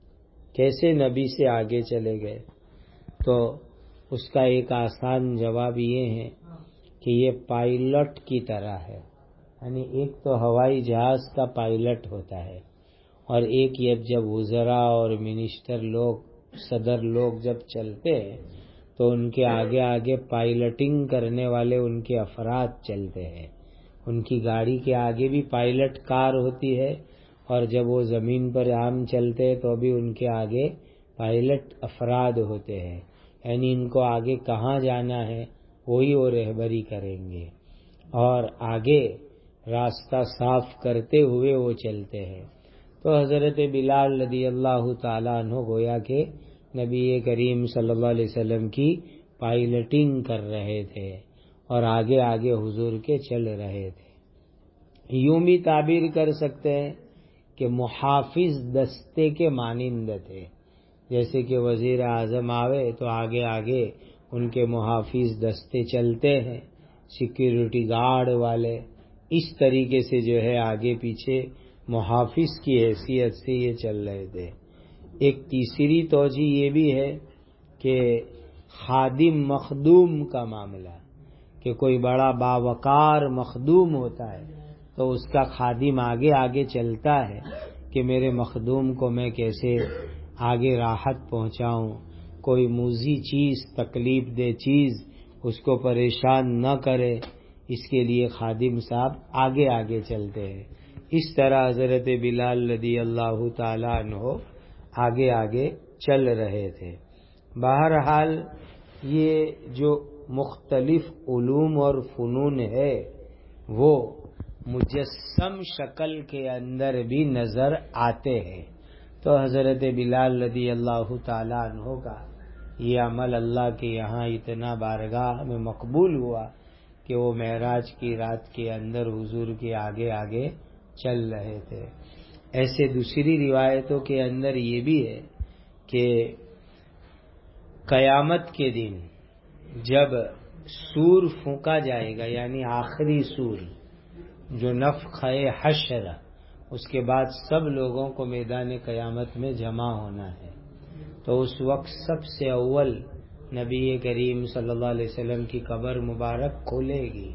کیسے نبی سے آگے چلے گئے؟ تو اس کا ایک آسان جواب یہ ہے کہ یہ پائلٹ کی طرح ہے. یعنی ایک تو ہوائی جہاز کا پائلٹ ہوتا ہے، اور ایک یہ جب وزراء اور منسٹر لوگ، صدر لوگ جب چلتے ہیں تو ان کے آگے آگے پائلٹنگ کرنے والے ان کے افراد چلتے ہیں. ان کی گاڑی کے آگے بھی پائلٹ کار ہوتی ہے، اور جب وہ زمین پر عام چلتے ہیں تو بھی ان کے آگے پائلٹ افراد ہوتے ہیں. یعنی ان کو آگے کہاں جانا ہے وہی وہ رہبری کریں گے، اور آگے راستہ صاف کرتے ہوئے وہ چلتے ہیں. تو حضرت بلال رضی اللہ تعالیٰ عنہ گویا کہ نبی کریم صلی اللہ علیہ وسلم کی پائلٹنگ کر رہے تھے اور آگے آگے حضور کے چل رہے تھے. یوں بھی تعبیر کر سکتے ہیں کہ محافظ دستے کے مانند تھے. جیسے کہ وزیر اعظم آوے تو آگے آگے ان کے محافظ دستے چلتے ہیں، سیکیورٹی گارڈ والے. اس طریقے سے جو ہے آگے پیچھے محافظ کی حیثیت سے یہ چل رہے تھے. ایک تیسری توجہ یہ بھی ہے کہ خادم مخدوم کا معاملہ، کہ کوئی بڑا باوقار مخدوم ہوتا ہے تو اس کا خادم آگے آگے چلتا ہے کہ میرے مخدوم کو میں کیسے آگے راحت پہنچاؤں، کوئی موذی چیز، تکلیف دہ چیز اس کو پریشان نہ کرے، اس کے لیے خادم صاحب آگے آگے چلتے ہیں. اس طرح حضرت بلال رضی اللہ تعالی عنہ آگے آگے چل رہے تھے. بہرحال یہ جو مختلف علوم اور فنون ہے وہ مجسم شکل کے اندر بھی نظر آتے ہیں. تو حضرت بلال رضی اللہ تعالی عنہ کا یہ عمل اللہ کے یہاں اتنا بارگاہ میں مقبول ہوا کہ وہ معراج کی رات کے اندر حضور کے آگے آگے چل رہے تھے. ایسے دوسری روایتوں کے اندر یہ بھی ہے کہ قیامت کے دن جب سور پھونکا جائے گا، یعنی آخری سور جو نفخہ حشر، اس کے بعد سب لوگوں کو میدان قیامت میں جمع ہونا ہے. تو اس وقت سب سے اول نبی کریم صلی اللہ علیہ وسلم کی قبر مبارک کھلے گی.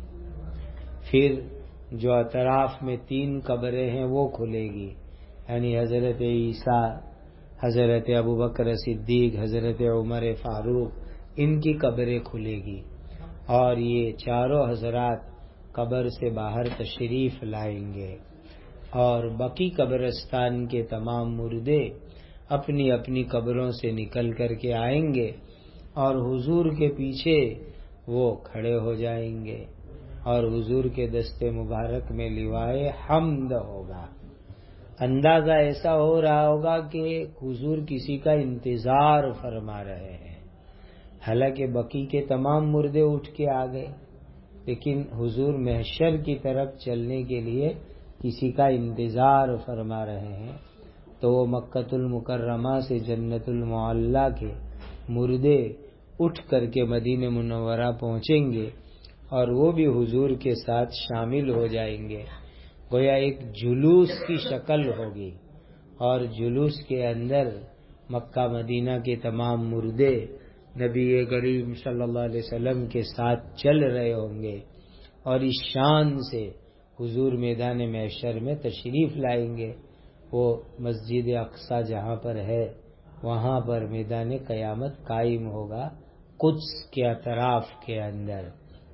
پھر جو اطراف میں تین قبریں ہیں وہ کھلے گی، یعنی حضرت عیسیٰ، حضرت ابوبکر صدیق، حضرت عمر فاروق، ان کی قبریں کھلے گی. اور یہ چاروں حضرات قبر سے باہر تشریف لائیں گے، اور بقی قبرستان کے تمام مردے اپنی اپنی قبروں سے نکل کر کے آئیں گے اور حضور کے پیچھے وہ کھڑے ہو جائیں گے، اور حضور کے دستے مبارک میں لوائے حمد ہوگا. اندازہ ایسا ہو رہا ہوگا کہ حضور کسی کا انتظار فرما رہے ہیں. حالانکہ بقی کے تمام مردے اٹھ کے آ گئے، لیکن حضور محشر کی طرف چلنے کے لیے کسی کا انتظار فرما رہے ہیں. تو وہ مکۃ المکرمہ سے جنت المعلیٰ کے مردے اٹھ کر کے مدینہ منورہ پہنچیں گے اور وہ بھی حضور کے ساتھ شامل ہو جائیں گے. گویا ایک جلوس کی شکل ہوگی، اور جلوس کے اندر مکہ مدینہ کے تمام مردے نبی کریم صلی اللہ علیہ وسلم کے ساتھ چل رہے ہوں گے، اور اس شان سے حضور میدان محشر میں تشریف لائیں گے. وہ مسجد اقصی جہاں پر ہے وہاں پر میدان قیامت قائم ہوگا، قدس کے اطراف کے اندر.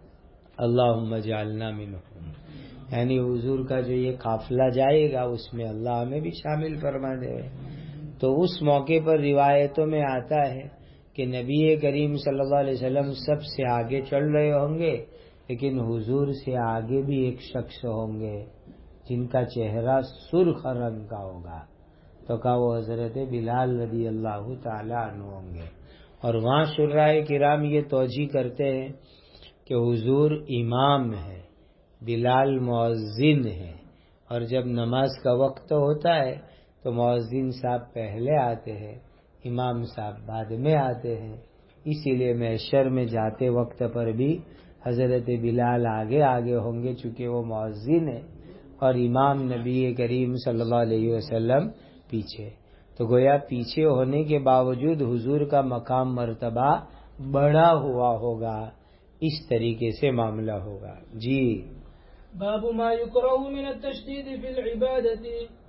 اللہم اجعلنا منہم. یعنی حضور کا جو یہ قافلہ جائے گا اس میں اللہ ہمیں بھی شامل فرما دے. تو اس موقع پر روایتوں میں آتا ہے کہ نبی کریم صلی اللہ علیہ وسلم سب سے آگے چل رہے ہوں گے، لیکن حضور سے آگے بھی ایک شخص ہوں گے جن کا چہرہ سرخ رنگ کا ہوگا. تو کہا وہ حضرت بلال رضی اللہ تعالی عنہ ہوں گے. اور وہاں شرائع کرام یہ توجیہ کرتے ہیں کہ حضور امام ہے، بلال مؤذن ہے، اور جب نماز کا وقت ہوتا ہے تو مؤذن صاحب پہلے آتے ہیں، امام صاحب بعد میں آتے ہیں. اسی لیے محشر میں جاتے وقت پر بھی حضرت بلال آگے آگے ہوں گے، چونکہ وہ مؤذن ہے، اور امام نبی کریم صلی اللہ علیہ وسلم پیچھے. تو گویا پیچھے ہونے کے باوجود حضور کا مقام مرتبہ بڑا ہوا ہوگا. اس طریقے سے معاملہ ہوگا. جی. باب ما یکرہ من التشدید فی العبادت.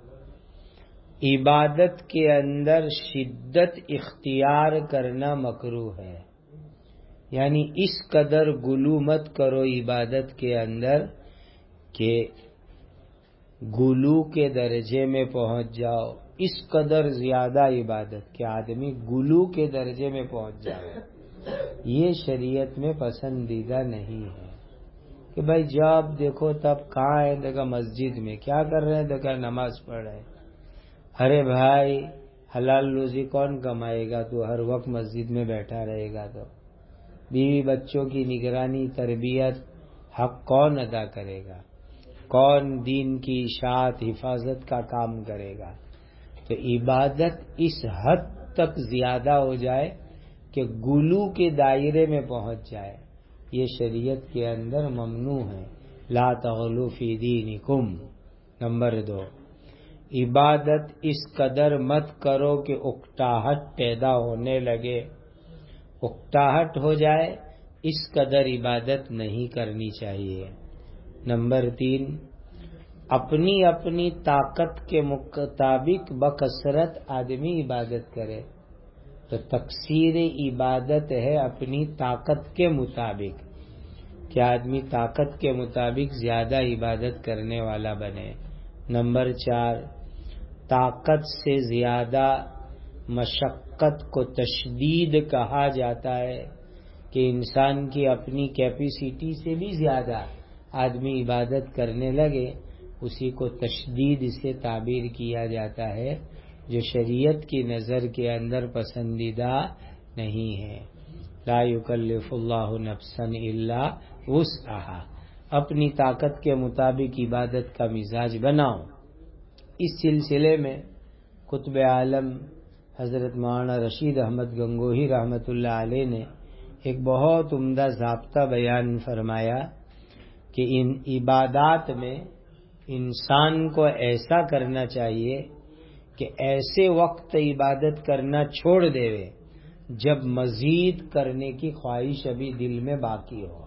عبادت کے اندر شدت اختیار کرنا مکروہ ہے، یعنی اس قدر غلو مت کرو عبادت کے اندر کہ غلو کے درجے میں پہنچ جاؤ. اس قدر زیادہ عبادت کہ آدمی غلو کے درجے میں پہنچ جائے، یہ شریعت میں پسندیدہ نہیں ہے. کہ بھائی جب دیکھو تب کہاں ہے؟ دیکھا مسجد میں. کیا کر رہے ہیں؟ دیکھا نماز پڑھ رہے ہیں. ارے بھائی حلال روزی کون کمائے گا؟ تو ہر وقت مسجد میں بیٹھا رہے گا تو بیوی بچوں کی نگرانی تربیت حق کون ادا کرے گا؟ کون دین کی اشاعت حفاظت کا کام کرے گا؟ تو عبادت اس حد تک زیادہ ہو جائے کہ غلو کے دائرے میں پہنچ جائے، یہ شریعت کے اندر ممنوع ہے. لا تغلو فی دینکم. نمبر دو، عبادت اس قدر مت کرو کہ اکتاہٹ پیدا ہونے لگے. اکتاہٹ ہو جائے اس قدر عبادت نہیں کرنی چاہیے. نمبر تین، اپنی اپنی طاقت کے مطابق بکثرت آدمی عبادت کرے. تو تقصیر عبادت ہے اپنی طاقت کے مطابق، کہ آدمی طاقت کے مطابق زیادہ عبادت کرنے والا بنے. نمبر چار، طاقت سے زیادہ مشقت کو تشدید کہا جاتا ہے، کہ انسان کی اپنی کیپیسٹی سے بھی زیادہ آدمی عبادت کرنے لگے، اسی کو تشدید سے تعبیر کیا جاتا ہے، جو شریعت کی نظر کے اندر پسندیدہ نہیں ہے. لا یکلف اللہ نفسا الا وسعہا. اپنی طاقت کے مطابق عبادت کا مزاج بناؤ. اس سلسلے میں قطب عالم حضرت مولانا رشید احمد گنگوہی رحمۃ اللہ علیہ نے ایک بہت عمدہ ضابطہ بیان فرمایا کہ ان عبادات میں انسان کو ایسا کرنا چاہیے کہ ایسے وقت عبادت کرنا چھوڑ دے جب مزید کرنے کی خواہش ابھی دل میں باقی ہو.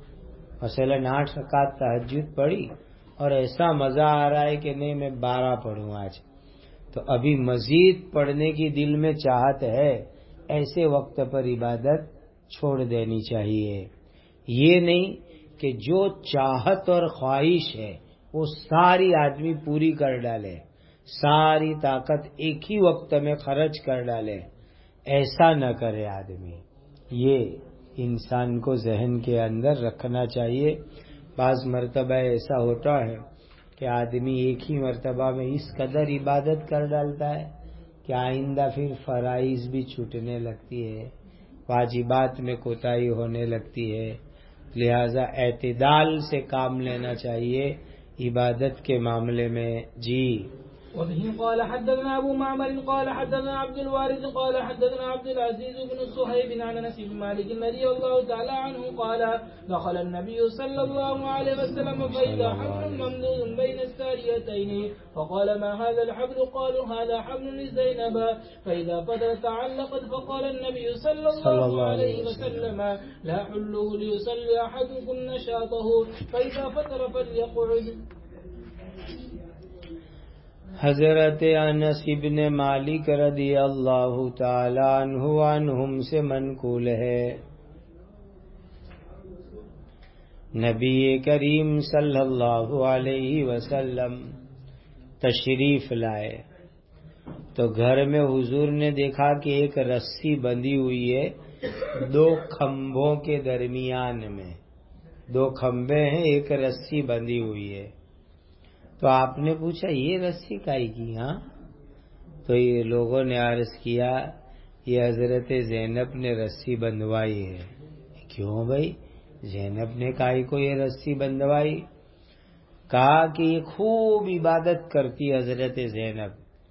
مثلاً آٹھ رکعت تہجد پڑھی اور ایسا مزہ آ رہا ہے کہ نہیں میں بارہ پڑھوں آج، تو ابھی مزید پڑھنے کی دل میں چاہت ہے، ایسے وقت پر عبادت چھوڑ دینی چاہیے. یہ نہیں کہ جو چاہت اور خواہش ہے وہ ساری آدمی پوری کر ڈالے، ساری طاقت ایک ہی وقت میں خرچ کر ڈالے. ایسا نہ کرے آدمی. یہ انسان کو ذہن کے اندر رکھنا چاہیے. بعض مرتبہ ایسا ہوتا ہے کہ آدمی ایک ہی مرتبہ میں اس قدر عبادت کر ڈالتا ہے کہ آئندہ پھر فرائض بھی چھوٹنے لگتی ہے، واجبات میں کوتاہی ہونے لگتی ہے. لہذا اعتدال سے کام لینا چاہیے عبادت کے معاملے میں. جی. وبه قال حدثنا أبو معمر قال حدثنا عبد الوارث قال حدثنا عبد العزيز بن صهيب عن أنس بن مالك رضي الله تعالى عنه قال دخل النبي صلى الله عليه وسلم فإذا حبل ممدود بين الساريتين فقال ما هذا الحبل؟ قالوا هذا حبل لزينب. فإذا فترت تعلقت فقال النبي صلى الله عليه وسلم لا حله ليصلي أحدكم نشاطه فإذا فتر فليقعد. حضرت انس ابن مالک رضی اللہ تعالی عنہ عنہم سے منقول ہے، نبی کریم صلی اللہ علیہ وسلم تشریف لائے تو گھر میں حضور نے دیکھا کہ ایک رسی بندھی ہوئی ہے دو کھمبوں کے درمیان میں. دو کھمبے ہیں، ایک رسی بندھی ہوئی ہے. تو آپ نے پوچھا یہ رسی کائی کی؟ ہاں. تو یہ لوگوں نے عرض کیا یہ حضرت زینب نے رسی بندھوائی ہے. کیوں بھائی زینب نے کائی کو یہ رسی بندھوائی؟ کہا کہ یہ خوب عبادت کرتی حضرت زینب،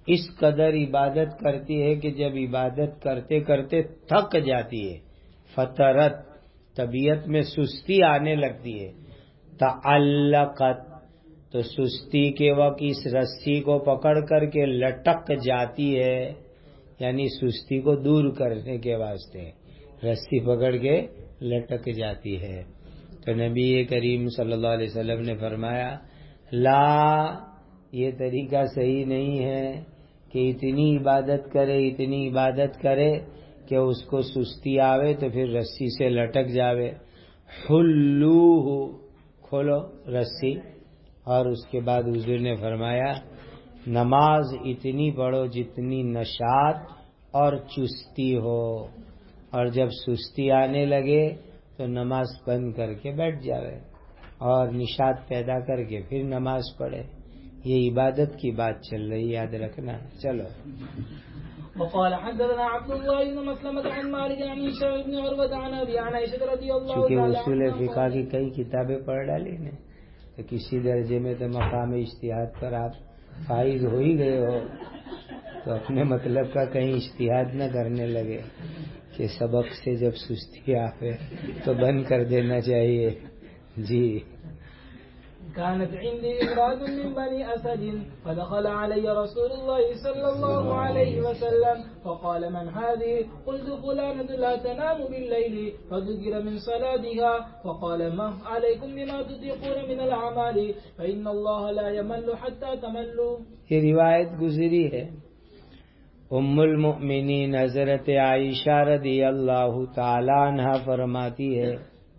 اس قدر عبادت کرتی ہے کہ جب عبادت کرتے کرتے تھک جاتی ہے، فترت طبیعت میں سستی آنے لگتی ہے، تعلقت تو سستی کے وقت اس رسی کو پکڑ کر کے لٹک جاتی ہے، یعنی سستی کو دور کرنے کے واسطے رسی پکڑ کے لٹک جاتی ہے۔ تو نبی کریم صلی اللہ علیہ وسلم نے فرمایا لا، یہ طریقہ صحیح نہیں ہے کہ اتنی عبادت کرے اتنی عبادت کرے کہ اس کو سستی آوے تو پھر رسی سے لٹک جاوے۔ حلوہ، کھولو رسی، اور اس کے بعد حضور نے فرمایا نماز اتنی پڑھو جتنی نشاط اور چستی ہو، اور جب سستی آنے لگے تو نماز بند کر کے بیٹھ جاوے اور نشاط پیدا کر کے پھر نماز پڑھے۔ یہ عبادت کی بات چل رہی، یاد رکھنا۔ چلو۔ وقال حدثنا عبد الله بن مسلمة عن مالك عن هشام بن عروة عن أبي عن عائشة رضي الله چونکہ تعالى اصول عنها فقہ کی کئی کتابیں پڑھ ڈالی نے تو کسی درجے میں تو مقام اجتہاد پر آپ فائز ہو ہی گئے ہو، تو اپنے مطلب کا کہیں اجتہاد نہ کرنے لگے کہ سبق سے جب سستی آئے تو بند کر دینا چاہیے۔ جی۔ كانت عندي امرأة من بني أسد فدخل علي رسول الله صلى الله عليه وسلم فقال من هذه؟ قلت فلانة لا تنام بالليل، فذكر من صلاتها فقال ما عليكم بما تطيقون من الأعمال فإن الله لا يمل حتى تملوا۔ یہ روایت گزری ہے، ام المؤمنین حضرت عائشہ رضی اللہ تعالی عنہ فرماتی ہے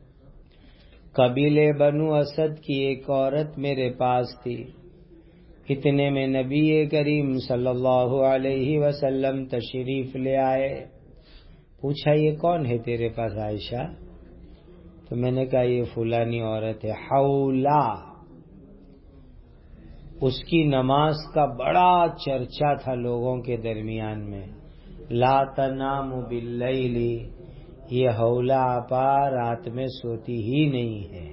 قبیلے بنو اسد کی ایک عورت میرے پاس تھی، اتنے میں نبی کریم صلی اللہ علیہ وسلم تشریف لے آئے۔ پوچھا یہ کون ہے تیرے پاس عائشہ؟ تو میں نے کہا یہ فلانی عورت ہے، حولا، اس کی نماز کا بڑا چرچا تھا لوگوں کے درمیان میں، لا تنام باللیل، یہ حولا آپا رات میں سوتی ہی نہیں ہے،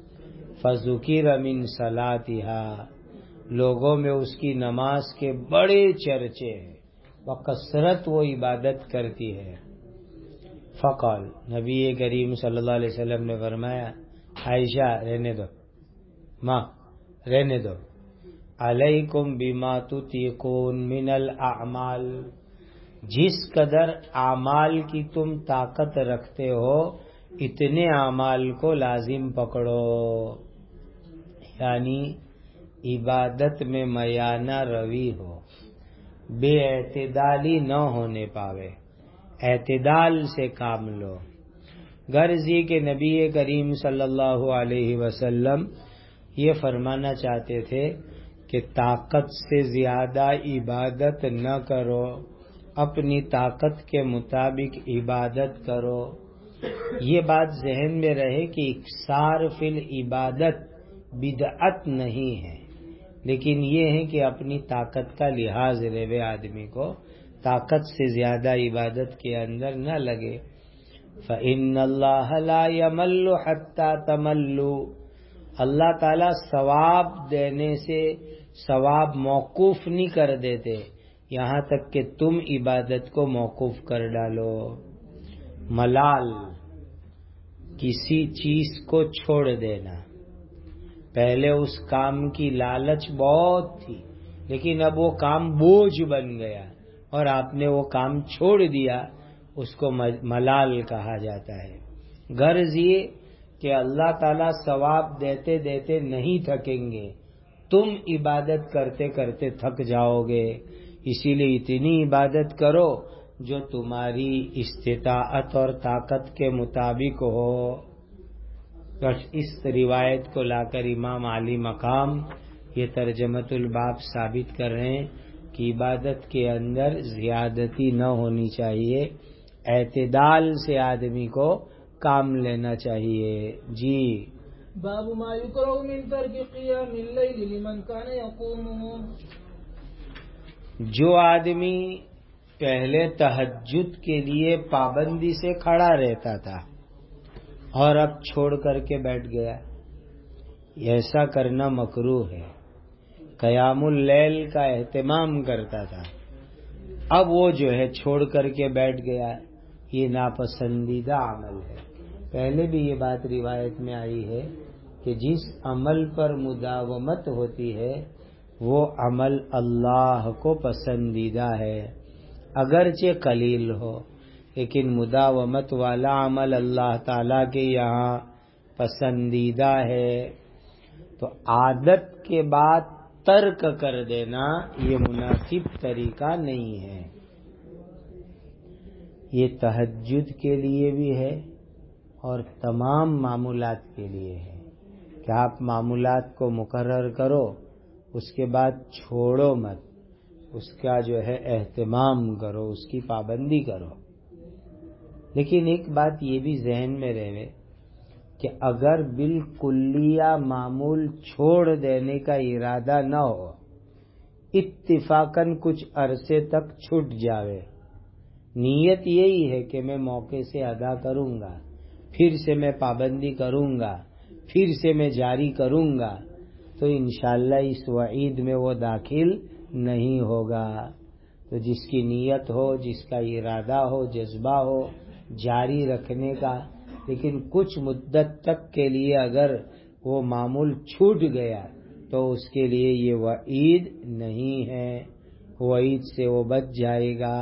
فذکر من صلاتها، لوگوں میں اس کی نماز کے بڑے چرچے ہیں، بکثرت وہ عبادت کرتی ہے۔ فقال، نبی کریم صلی اللہ علیہ وسلم نے فرمایا عائشہ رہنے دو، ماں رہنے دو، علیکم بما تطیقون من الاعمال، جس قدر اعمال کی تم طاقت رکھتے ہو اتنے اعمال کو لازم پکڑو، یعنی عبادت میں میانہ روی ہو، بے اعتدالی نہ ہونے پاوے، اعتدال سے کام لو۔ غرضی کہ نبی کریم صلی اللہ علیہ وسلم یہ فرمانا چاہتے تھے کہ طاقت سے زیادہ عبادت نہ کرو، اپنی طاقت کے مطابق عبادت کرو۔ یہ بات ذہن میں رہے کہ اکثار فی العبادت بدعت نہیں ہے، لیکن یہ ہے کہ اپنی طاقت کا لحاظ رہے آدمی کو، طاقت سے زیادہ عبادت کے اندر نہ لگے۔ فإن اللہ لا یمل حتی تملوا، اللہ تعالیٰ ثواب دینے سے ثواب موقوف نہیں کر دیتے یہاں تک کہ تم عبادت کو موقوف کر ڈالو۔ ملال، کسی چیز کو چھوڑ دینا، پہلے اس کام کی لالچ بہت تھی لیکن اب وہ کام بوجھ بن گیا اور آپ نے وہ کام چھوڑ دیا، اس کو ملال کہا جاتا ہے۔ غرض یہ کہ اللہ تعالیٰ ثواب دیتے دیتے نہیں تھکیں گے، تم عبادت کرتے کرتے تھک جاؤ گے، اسی لیے اتنی عبادت کرو جو تمہاری استطاعت اور طاقت کے مطابق ہو۔ اس روایت کو لا کر امام علی مقام یہ ترجمۃ الباب ثابت کر رہے ہیں کہ عبادت کے اندر زیادتی نہ ہونی چاہیے، اعتدال سے آدمی کو کام لینا چاہیے۔ جی۔ باب ما یکرہ من ترک قیام اللیل لمن کان یقومہ، جو آدمی پہلے تہجد کے لیے پابندی سے کھڑا رہتا تھا اور اب چھوڑ کر کے بیٹھ گیا، ایسا کرنا مکروہ ہے۔ قیام اللیل کا اہتمام کرتا تھا، اب وہ جو ہے چھوڑ کر کے بیٹھ گیا، یہ ناپسندیدہ عمل ہے۔ پہلے بھی یہ بات روایت میں آئی ہے کہ جس عمل پر مداومت ہوتی ہے وہ عمل اللہ کو پسندیدہ ہے، اگرچہ قلیل ہو، لیکن مداومت والا عمل اللہ تعالی کے یہاں پسندیدہ ہے۔ تو عادت کے بعد ترک کر دینا یہ مناسب طریقہ نہیں ہے۔ یہ تہجد کے لیے بھی ہے اور تمام معمولات کے لیے ہے کہ آپ معمولات کو مقرر کرو، اس کے بعد چھوڑو مت، اس کا جو ہے اہتمام کرو، اس کی پابندی کرو۔ لیکن ایک بات یہ بھی ذہن میں رہے کہ اگر بالکلیہ معمول چھوڑ دینے کا ارادہ نہ ہو، اتفاقاً کچھ عرصے تک چھٹ جاوے، نیت یہی ہے کہ میں موقع سے ادا کروں گا، پھر سے میں پابندی کروں گا، پھر سے میں جاری کروں گا، تو انشاءاللہ اس وعید میں وہ داخل نہیں ہوگا۔ تو جس کی نیت ہو، جس کا ارادہ ہو، جذبہ ہو جاری رکھنے کا، لیکن کچھ مدت تک کے لیے اگر وہ معمول چھوٹ گیا تو اس کے لیے یہ وعید نہیں ہے، وعید سے وہ بچ جائے گا۔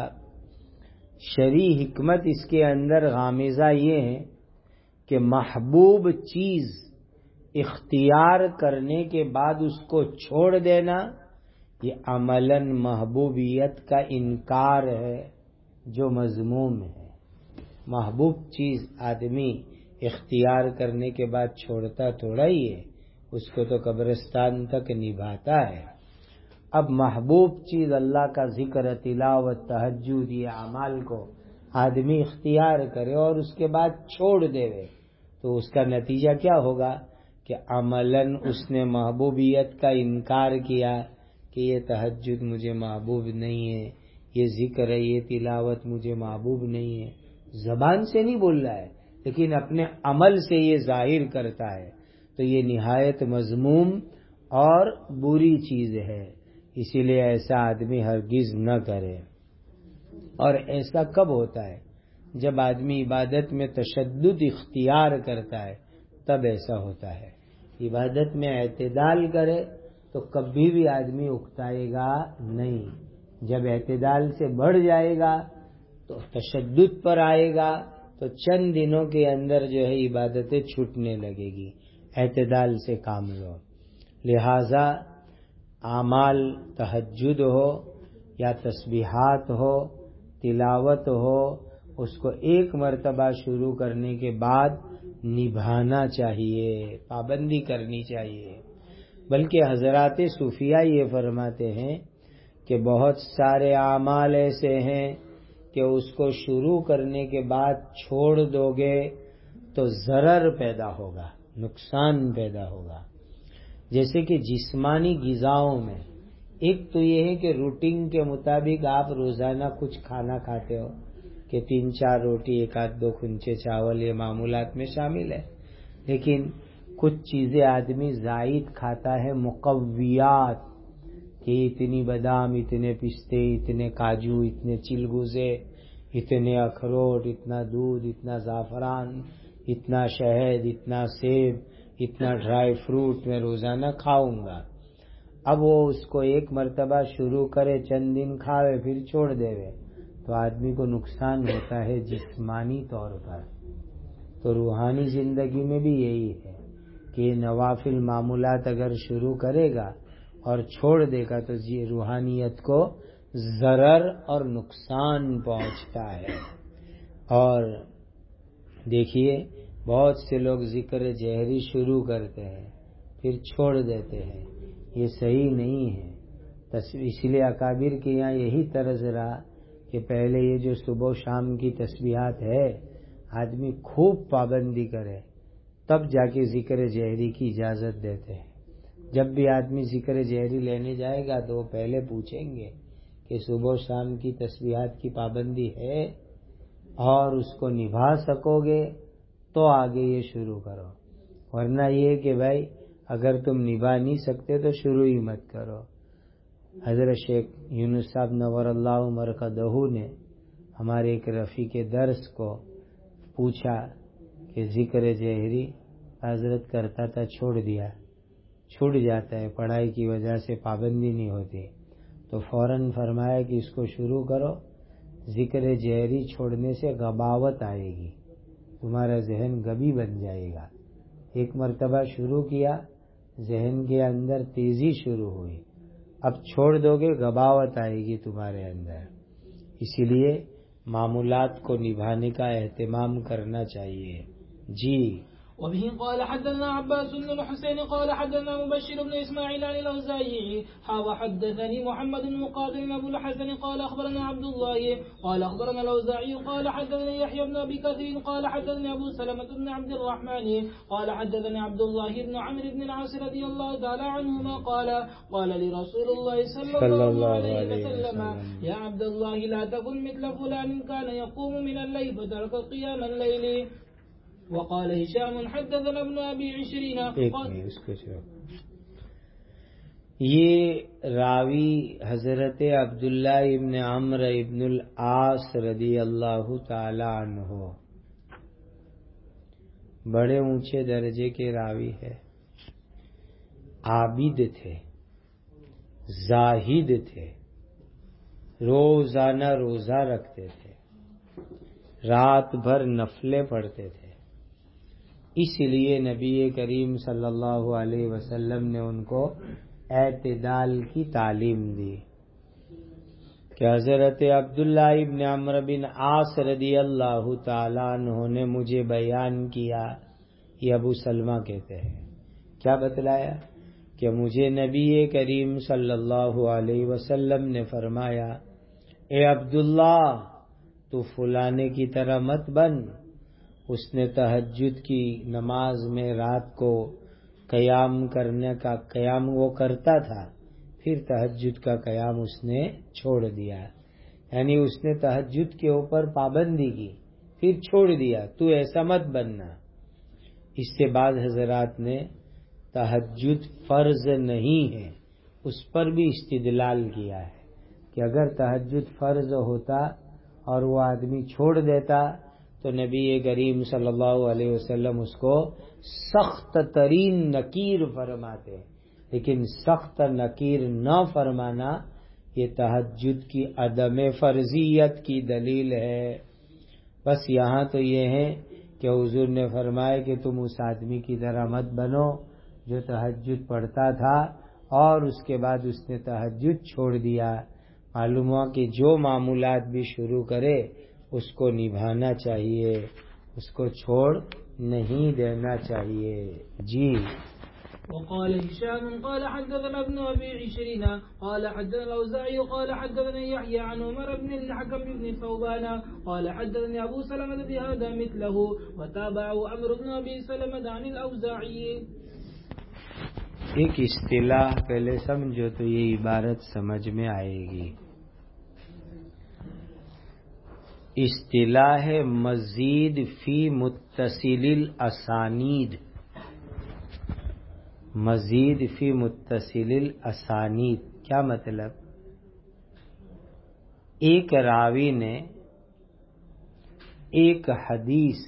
شرعی حکمت اس کے اندر غامضہ یہ ہے کہ محبوب چیز اختیار کرنے کے بعد اس کو چھوڑ دینا یہ عملاً محبوبیت کا انکار ہے جو مذموم ہے۔ محبوب چیز آدمی اختیار کرنے کے بعد چھوڑتا تھوڑا ہی ہے، اس کو تو قبرستان تک نبھاتا ہے۔ اب محبوب چیز اللہ کا ذکر، تلاوت، تہجد، یہ اعمال کو آدمی اختیار کرے اور اس کے بعد چھوڑ دے تو اس کا نتیجہ کیا ہوگا کہ عملاً اس نے محبوبیت کا انکار کیا کہ یہ تہجد مجھے محبوب نہیں ہے، یہ ذکر ہے، یہ تلاوت مجھے محبوب نہیں ہے۔ زبان سے نہیں بول رہا ہے لیکن اپنے عمل سے یہ ظاہر کرتا ہے، تو یہ نہایت مذموم اور بری چیز ہے۔ اسی لیے ایسا آدمی ہرگز نہ کرے۔ اور ایسا کب ہوتا ہے؟ جب آدمی عبادت میں تشدد اختیار کرتا ہے تب ایسا ہوتا ہے۔ عبادت میں اعتدال کرے تو کبھی بھی آدمی اکتائے گا نہیں، جب اعتدال سے بڑھ جائے گا تو تشدد پر آئے گا تو چند دنوں کے اندر جو ہے عبادتیں چھوٹنے لگے گی۔ اعتدال سے کام لو۔ لہذا اعمال تہجد ہو یا تسبیحات ہو، تلاوت ہو، اس کو ایک مرتبہ شروع کرنے کے بعد نبھانا چاہیے، پابندی کرنی چاہیے۔ بلکہ حضرات صوفیہ یہ فرماتے ہیں کہ بہت سارے اعمال ایسے ہیں کہ اس کو شروع کرنے کے بعد چھوڑ دو گے تو ضرر پیدا ہوگا، نقصان پیدا ہوگا۔ جیسے کہ جسمانی غذاؤں میں ایک تو یہ ہے کہ روٹین کے مطابق آپ روزانہ کچھ کھانا کھاتے ہو کہ تین چار روٹی، ایک آدھ دو کھنچے چاول، یہ معمولات میں شامل ہے، لیکن کچھ چیزیں آدمی زائد کھاتا ہے، مقویات، کہ اتنی بادام، اتنے پستے، اتنے کاجو، اتنے چلگوزے، اتنے اخروٹ، اتنا دودھ، اتنا زعفران، اتنا شہد، اتنا سیب، اتنا ڈرائی فروٹ میں روزانہ کھاؤں گا۔ اب وہ اس کو ایک مرتبہ شروع کرے، چند دن کھاوے پھر چھوڑ دے تو آدمی کو نقصان ہوتا ہے جسمانی طور پر۔ تو روحانی زندگی میں بھی یہی ہے کہ نوافل معمولات اگر شروع کرے گا اور چھوڑ دے گا تو یہ روحانیت کو ضرر اور نقصان پہنچتا ہے۔ اور دیکھیے بہت سے لوگ ذکر جہری شروع کرتے ہیں پھر چھوڑ دیتے ہیں، یہ صحیح نہیں ہے۔ اس لیے اکابر کے یہاں یہی طرز رہا کہ پہلے یہ جو صبح و شام کی تسبیحات ہے آدمی خوب پابندی کرے، تب جا کے ذکر جہری کی اجازت دیتے ہیں۔ جب بھی آدمی ذکر جہری لینے جائے گا تو وہ پہلے پوچھیں گے کہ صبح و شام کی تسبیحات کی پابندی ہے اور اس کو نبھا سکو گے تو آگے یہ شروع کرو، ورنہ یہ کہ بھائی اگر تم نبھا نہیں سکتے تو شروع ہی مت کرو۔ حضرت شیخ یونس صاحب نور اللہ مرقدہ نے ہمارے ایک رفیق درس کو پوچھا کہ ذکر جہری حضرت کرتا تھا چھوڑ دیا، چھوٹ جاتا ہے، پڑھائی کی وجہ سے پابندی نہیں ہوتی، تو فوراً فرمایا کہ اس کو شروع کرو، ذکر جہری چھوڑنے سے غباوت آئے گی، تمہارا ذہن غبی بن جائے گا۔ ایک مرتبہ شروع کیا، ذہن کے اندر تیزی شروع ہوئی، اب چھوڑ دو گے غباوت آئے گی تمہارے اندر، اسی لیے معمولات کو نبھانے کا اہتمام کرنا چاہیے۔ جی وبه قال حدثنا عباس بن الحسين قال حدثنا مبشر بن إسماعيل عن الأوزاعي حا حدثني محمد بن مقاتل أبو الحسن قال أخبرنا عبد الله قال أخبرنا الأوزاعي قال حدثني يحيى بن أبي كثير قال حدثني أبو سلمة بن عبد الرحمن قال حدثني عبد الله بن عمرو بن العاص رضي الله تعالى عنهما قال قال لرسول الله صلى الله عليه وسلم يا عبد الله لا تكن مثل فلان كان يقوم من الليل فترك قيام الليل۔ وقال هشام حدثنا ابن ابی عشرین۔ ایک منٹ اس کو چھوڑ، یہ راوی حضرت عبداللہ ابن عمرو ابن العاص رضی اللہ تعالی عنہ بڑے اونچے درجے کے راوی ہے، عابد تھے، زاہد تھے، روزانہ روزہ رکھتے تھے، رات بھر نفلیں پڑھتے تھے، اس لیے نبی کریم صلی اللہ علیہ وسلم نے ان کو اعتدال کی تعلیم دی کہ حضرت عبداللہ ابن عمرو بن عاص رضی اللہ تعالیٰ عنہ نے مجھے بیان کیا، یہ ابو سلمہ کہتے ہیں، کیا بتلایا کہ مجھے نبی کریم صلی اللہ علیہ وسلم نے فرمایا، اے عبداللہ تو فلانے کی طرح مت بن، اس نے تہجد کی نماز میں رات کو قیام کرنے کا قیام وہ کرتا تھا، پھر تہجد کا قیام اس نے چھوڑ دیا، یعنی اس نے تہجد کے اوپر پابندی کی پھر چھوڑ دیا، تو ایسا مت بننا۔ اس سے بعد حضرات نے تہجد فرض نہیں ہے اس پر بھی استدلال کیا ہے کہ اگر تہجد فرض ہوتا اور وہ آدمی چھوڑ دیتا تو نبی کریم صلی اللہ علیہ وسلم اس کو سخت ترین نکیر فرماتے، لیکن سخت نکیر نہ فرمانا یہ تہجد کی عدم فرضیت کی دلیل ہے۔ بس یہاں تو یہ ہے کہ حضور نے فرمایا کہ تم اس آدمی کی طرح مت بنو جو تہجد پڑھتا تھا اور اس کے بعد اس نے تہجد چھوڑ دیا۔ معلوم ہوا کہ جو معمولات بھی شروع کرے اس کو نبھانا چاہیے، اس کو چھوڑ نہیں دینا چاہیے۔ جی وقال هشام قال حدثنا ابن ابي عشرين قال حدثنا الاوزاعي قال حدثنا يحيى عن عمر بن الحكم بن ثوبان قال حدثني ابو سلمة بهذا مثله وتابعه عمرو بن ابي سلمة عن الاوزاعي۔ ایک اصطلاح پہلے سمجھو تو یہ عبارت سمجھ میں آئے گی۔ اصطلاح مزید فی متصل الاسانید، مزید فی متصل الاسانید کیا مطلب؟ ایک راوی نے ایک حدیث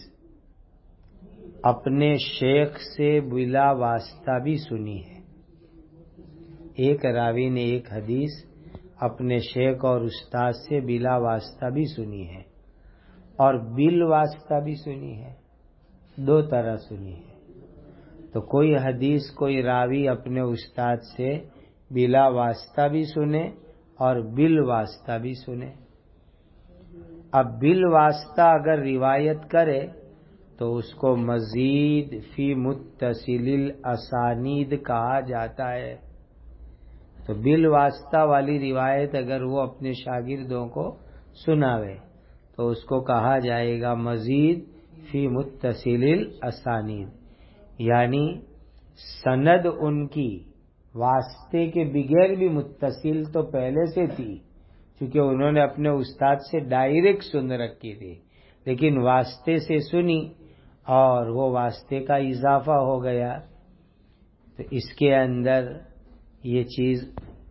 اپنے شیخ سے بلا واسطہ بھی سنی ہے، ایک راوی نے ایک حدیث اپنے شیخ اور استاد سے بلا واسطہ بھی سنی ہے اور بال واسطہ بھی سنی ہے، دو طرح سنی ہے۔ تو کوئی حدیث کوئی راوی اپنے استاد سے بلا واسطہ بھی سنے اور بال واسطہ بھی سنے۔ اب بال واسطہ اگر روایت کرے تو اس کو مزید فی متصل الاسانید کہا جاتا ہے۔ تو بال واسطہ والی روایت اگر وہ اپنے شاگردوں کو سناوے تو اس کو کہا جائے گا مزید فی متصل الاسانید، یعنی سند ان کی واسطے کے بغیر بھی متصل تو پہلے سے تھی، چونکہ انہوں نے اپنے استاد سے ڈائریکٹ سن رکھی تھی، لیکن واسطے سے سنی اور وہ واسطے کا اضافہ ہو گیا، تو اس کے اندر یہ چیز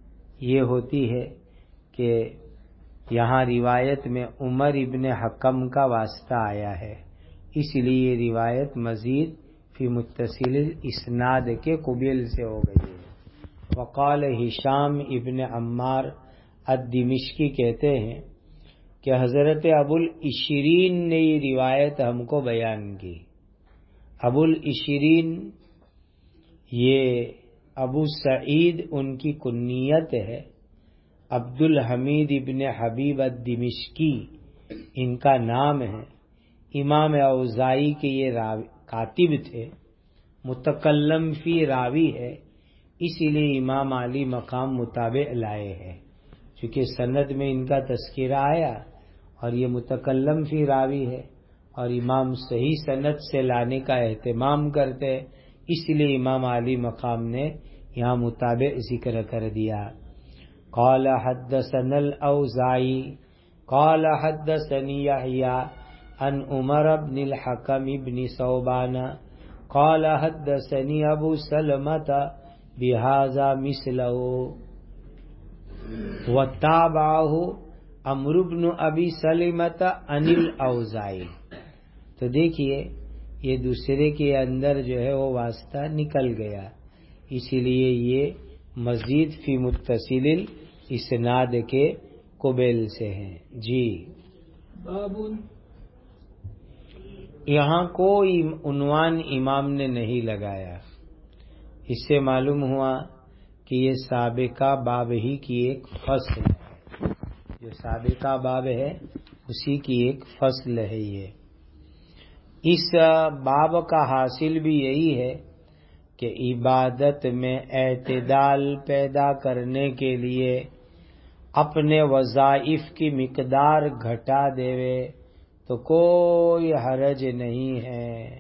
یہ ہوتی ہے کہ یہاں روایت میں عمر ابن حکم کا واسطہ آیا ہے، اس لیے یہ روایت مزید فی متصل اسناد کے قبیل سے ہو گئی ہے۔ وقال ہشام ابن عمار الدمشقی کہتے ہیں کہ حضرت ابو العشرین نے یہ روایت ہم کو بیان کی۔ ابو العشرین یہ ابو سعید ان کی کنیت ہے، عبد الحمید ابن حبیب الدمشقی ان کا نام ہے۔ امام اوزائی کے یہ راوی کاتب تھے، متکلم فی راوی ہے، اسی لیے امام علی مقام متابع لائے ہیں، چونکہ سند میں ان کا تذکرہ آیا اور یہ متکلم فی راوی ہے اور امام صحیح سند سے لانے کا اہتمام کرتے، اس لیے امام علی مقام نے یہاں متابع ذکر کر دیا۔ قال حدثنا الاوزاعی قال حدثنی یحییٰ عن عمر بن الحکم بن ثوبان قال حدثنی ابو سلمۃ بہذا مثلہ وتابعہ عمرو بن ابی سلمۃ عن الاوزاعی۔ تو دیکھیے یہ دوسرے کے اندر جو ہے وہ واسطہ نکل گیا، اسی لیے یہ مزید فی متصل اسناد کے قبیل سے ہیں۔ جی بابن یہاں کوئی عنوان امام نے نہیں لگایا، اس سے معلوم ہوا کہ یہ سابقہ باب ہی کی ایک فصل ہے، جو سابقہ باب ہے اسی کی ایک فصل ہے۔ یہ اس باب کا حاصل بھی یہی ہے کہ عبادت میں اعتدال پیدا کرنے کے لیے اپنے وظائف کی مقدار گھٹا دیوے تو کوئی حرج نہیں ہے۔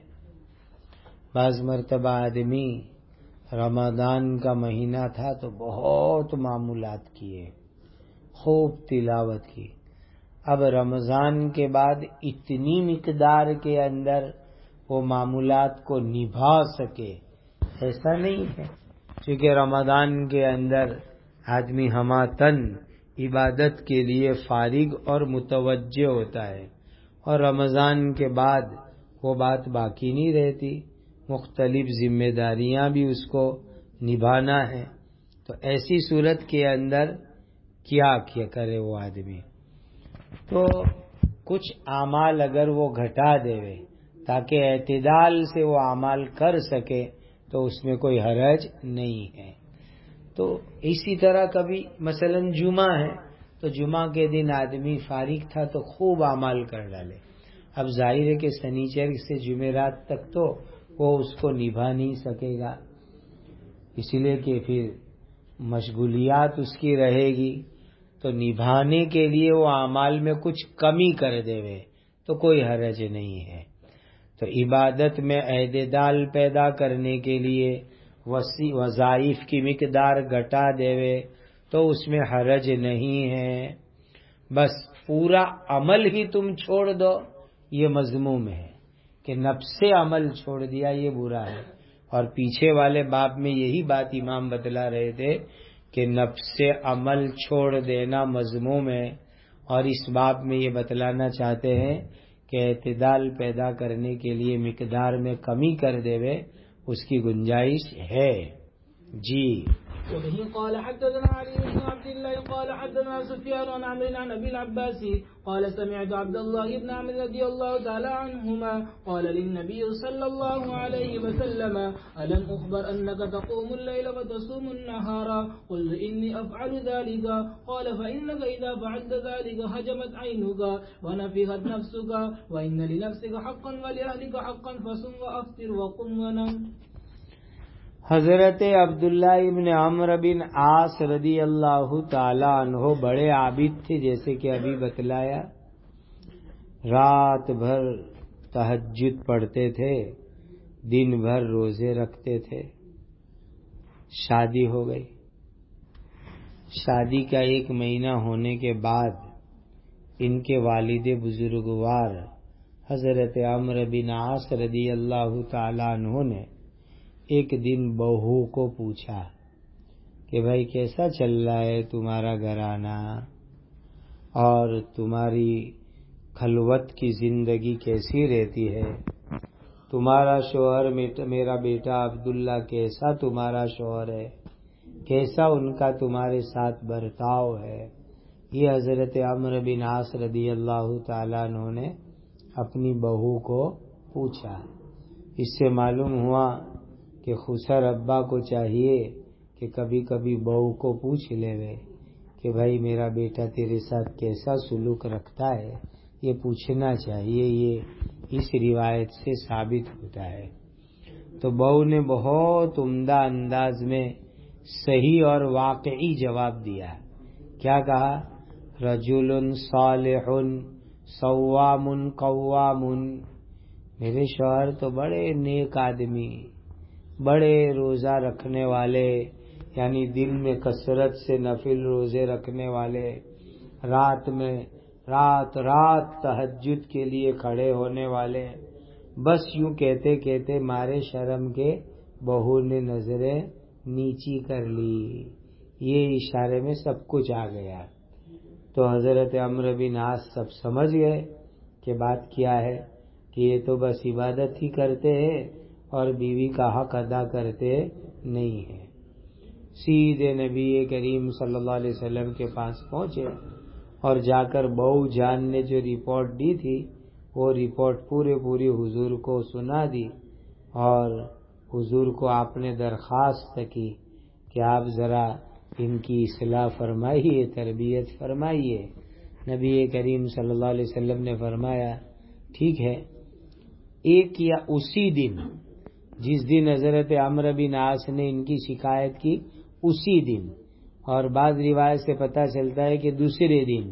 بعض مرتبہ آدمی رمضان کا مہینہ تھا تو بہت معمولات کیے، خوب تلاوت کی، اب رمضان کے بعد اتنی مقدار کے اندر وہ معمولات کو نبھا سکے ایسا نہیں ہے، کیونکہ رمضان کے اندر آدمی ہماتن عبادت کے لیے فارغ اور متوجہ ہوتا ہے، اور رمضان کے بعد وہ بات باقی نہیں رہتی، مختلف ذمہ داریاں بھی اس کو نبھانا ہے، تو ایسی صورت کے اندر کیا کیا کرے وہ آدمی؟ تو کچھ اعمال اگر وہ گھٹا دے تاکہ اعتدال سے وہ اعمال کر سکے تو اس میں کوئی حرج نہیں ہے۔ تو اسی طرح کبھی مثلا جمعہ ہے تو جمعہ کے دن آدمی فارغ تھا تو خوب اعمال کر ڈالے، اب ظاہر ہے کہ سنیچر سے جمعرات تک تو وہ اس کو نبھا نہیں سکے گا، اسی لیے کہ پھر مشغولیات اس کی رہے گی، تو نبھانے کے لیے وہ اعمال میں کچھ کمی کر دے وے تو کوئی حرج نہیں ہے۔ تو عبادت میں اعتدال پیدا کرنے کے لیے وظائف کی مقدار گھٹا دے وے تو اس میں حرج نہیں ہے، بس پورا عمل ہی تم چھوڑ دو یہ مذموم ہے، کہ نفس عمل چھوڑ دیا یہ برا ہے، اور پیچھے والے باب میں یہی بات امام بتلا رہے تھے کہ نفس عمل چھوڑ دینا مذموم ہے، اور اس باب میں یہ بتلانا چاہتے ہیں کہ اعتدال پیدا کرنے کے لیے مقدار میں کمی کر دے وے اس کی گنجائش ہے۔ جی وبه قال حدثنا علي بن عبد الله قال حدثنا سفيان عن عمرو عن ابي العباس قال سمعت عبد الله بن عمرو رضي الله تعالى عنهما قال للنبي صلى الله عليه وسلم ألم أخبر أنك تقوم الليل وتصوم النهار قلت إني أفعل ذلك قال فإنك إذا فعلت ذلك هجمت عينك ونفخت نفسك وإن لنفسك حقا ولأهلك حقا فصم وأفطر وقم ونم۔ حضرت عبداللہ ابن عمرو بن عاص رضی اللہ تعالی عنہ بڑے عابد تھے، جیسے کہ ابھی بتلایا، رات بھر تہجد پڑھتے تھے، دن بھر روزے رکھتے تھے۔ شادی ہو گئی، شادی کا ایک مہینہ ہونے کے بعد ان کے والد بزرگوار حضرت عمرو بن عاص رضی اللہ تعالی عنہ نے ایک دن بہو کو پوچھا کہ بھائی کیسا چل رہا ہے تمہارا گھرانہ اور تمہاری خلوت کی زندگی کیسی رہتی ہے، تمہارا شوہر میرا بیٹا عبداللہ کیسا تمہارا شوہر ہے، کیسا ان کا تمہارے ساتھ برتاؤ ہے۔ یہ حضرت عمرو بن عاص رضی اللہ تعالیٰ عنہ نے اپنی بہو کو پوچھا۔ اس سے معلوم ہوا کہ خسر ابا کو چاہیے کہ کبھی کبھی بہو کو پوچھ لے وے کہ بھائی میرا بیٹا تیرے ساتھ کیسا سلوک رکھتا ہے، یہ پوچھنا چاہیے، یہ اس روایت سے ثابت ہوتا ہے۔ تو بہو نے بہت عمدہ انداز میں صحیح اور واقعی جواب دیا۔ کیا کہا؟ رجل صالح صوام قوام، میرے شوہر تو بڑے نیک آدمی، بڑے روزہ رکھنے والے، یعنی دن میں کثرت سے نفل روزے رکھنے والے، رات میں رات رات تہجد کے لیے کھڑے ہونے والے۔ بس یوں کہتے کہتے مارے شرم کے بہو نے نظریں نیچی کر لی، یہ اشارے میں سب کچھ آ گیا۔ تو حضرت عمرو بن عاص سب سمجھ گئے کہ بات کیا ہے، کہ یہ تو بس عبادت ہی کرتے ہیں اور بیوی کا حق ادا کرتے نہیں ہیں۔ سیدھے نبی کریم صلی اللہ علیہ وسلم کے پاس پہنچے اور جا کر بہو جان نے جو رپورٹ دی تھی وہ رپورٹ پورے پوری حضور کو سنا دی، اور حضور کو آپ نے درخواست کی کہ آپ ذرا ان کی اصلاح فرمائیے، تربیت فرمائیے۔ نبی کریم صلی اللہ علیہ وسلم نے فرمایا ٹھیک ہے۔ ایک یا اسی دن، جس دن حضرت عمرو بن عاص نے ان کی شکایت کی اسی دن، اور بعض روایت سے پتہ چلتا ہے کہ دوسرے دن،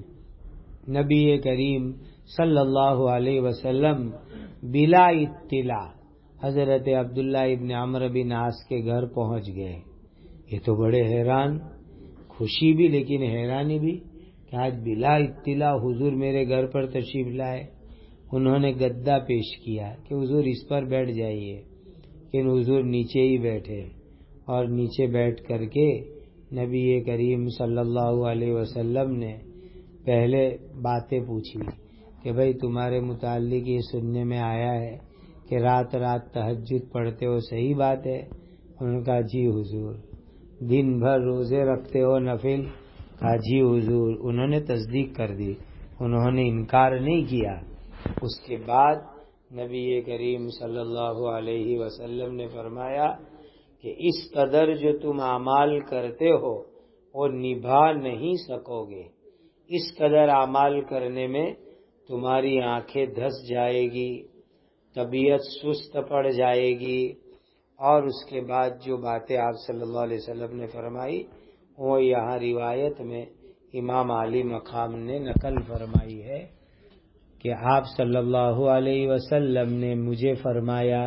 نبی کریم صلی اللہ علیہ وسلم بلا اطلاع حضرت عبداللہ ابن عمرو بن عاص کے گھر پہنچ گئے۔ یہ تو بڑے حیران، خوشی بھی لیکن حیرانی بھی کہ آج بلا اطلاع حضور میرے گھر پر تشریف لائے۔ انہوں نے گدا پیش کیا کہ حضور اس پر بیٹھ جائیے، لیکن حضور نیچے ہی بیٹھے، اور نیچے بیٹھ کر کے نبی کریم صلی اللہ علیہ وسلم نے پہلے باتیں پوچھی کہ بھئی تمہارے متعلق یہ سننے میں آیا ہے کہ رات رات تہجد پڑھتے ہو، صحیح بات ہے؟ انہوں نے کہا جی حضور۔ دن بھر روزے رکھتے ہو نفل؟ کہا جی حضور۔ انہوں نے تصدیق کر دی، انہوں نے انکار نہیں کیا۔ اس کے بعد نبی کریم صلی اللہ علیہ وسلم نے فرمایا کہ اس قدر جو تم اعمال کرتے ہو وہ نبھا نہیں سکو گے، اس قدر اعمال کرنے میں تمہاری آنکھیں دھس جائے گی، طبیعت سست پڑ جائے گی، اور اس کے بعد جو باتیں آپ صلی اللہ علیہ وسلم نے فرمائی وہ یہاں روایت میں امام علی مقام نے نقل فرمائی ہے کہ آپ صلی اللہ علیہ وسلم نے مجھے فرمایا۔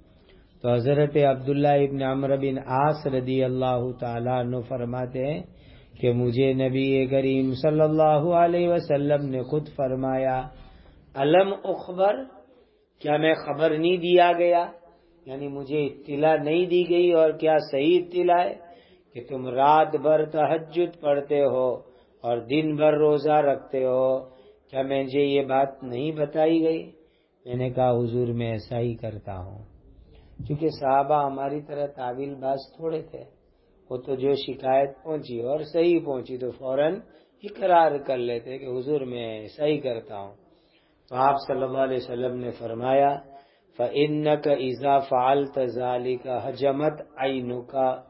تو حضرت عبداللہ ابن عمرو بن عاص رضی اللہ تعالیٰ عنہ فرماتے ہیں کہ مجھے نبی کریم صلی اللہ علیہ وسلم نے خود فرمایا الم اخبر، کیا میں خبر نہیں دیا گیا، یعنی مجھے اطلاع نہیں دی گئی، اور کیا صحیح اطلاع ہے کہ تم رات بھر تہجد پڑھتے ہو اور دن بھر روزہ رکھتے ہو، کیا مجھے یہ بات نہیں بتائی گئی؟ میں نے کہا حضور میں ایسا ہی کرتا ہوں، کیونکہ صحابہ ہماری طرح تعویل باز تھوڑے تھے، وہ تو جو شکایت پہنچی اور صحیح پہنچی تو فوراً اقرار کر لیتے کہ حضور میں ایسا ہی کرتا ہوں۔ تو آپ صلی اللہ علیہ وسلم نے فرمایا فَإِنَّكَ إِذَا فَعَلْتَ ذَلِكَ حَجَمَتْ عَيْنُكَ،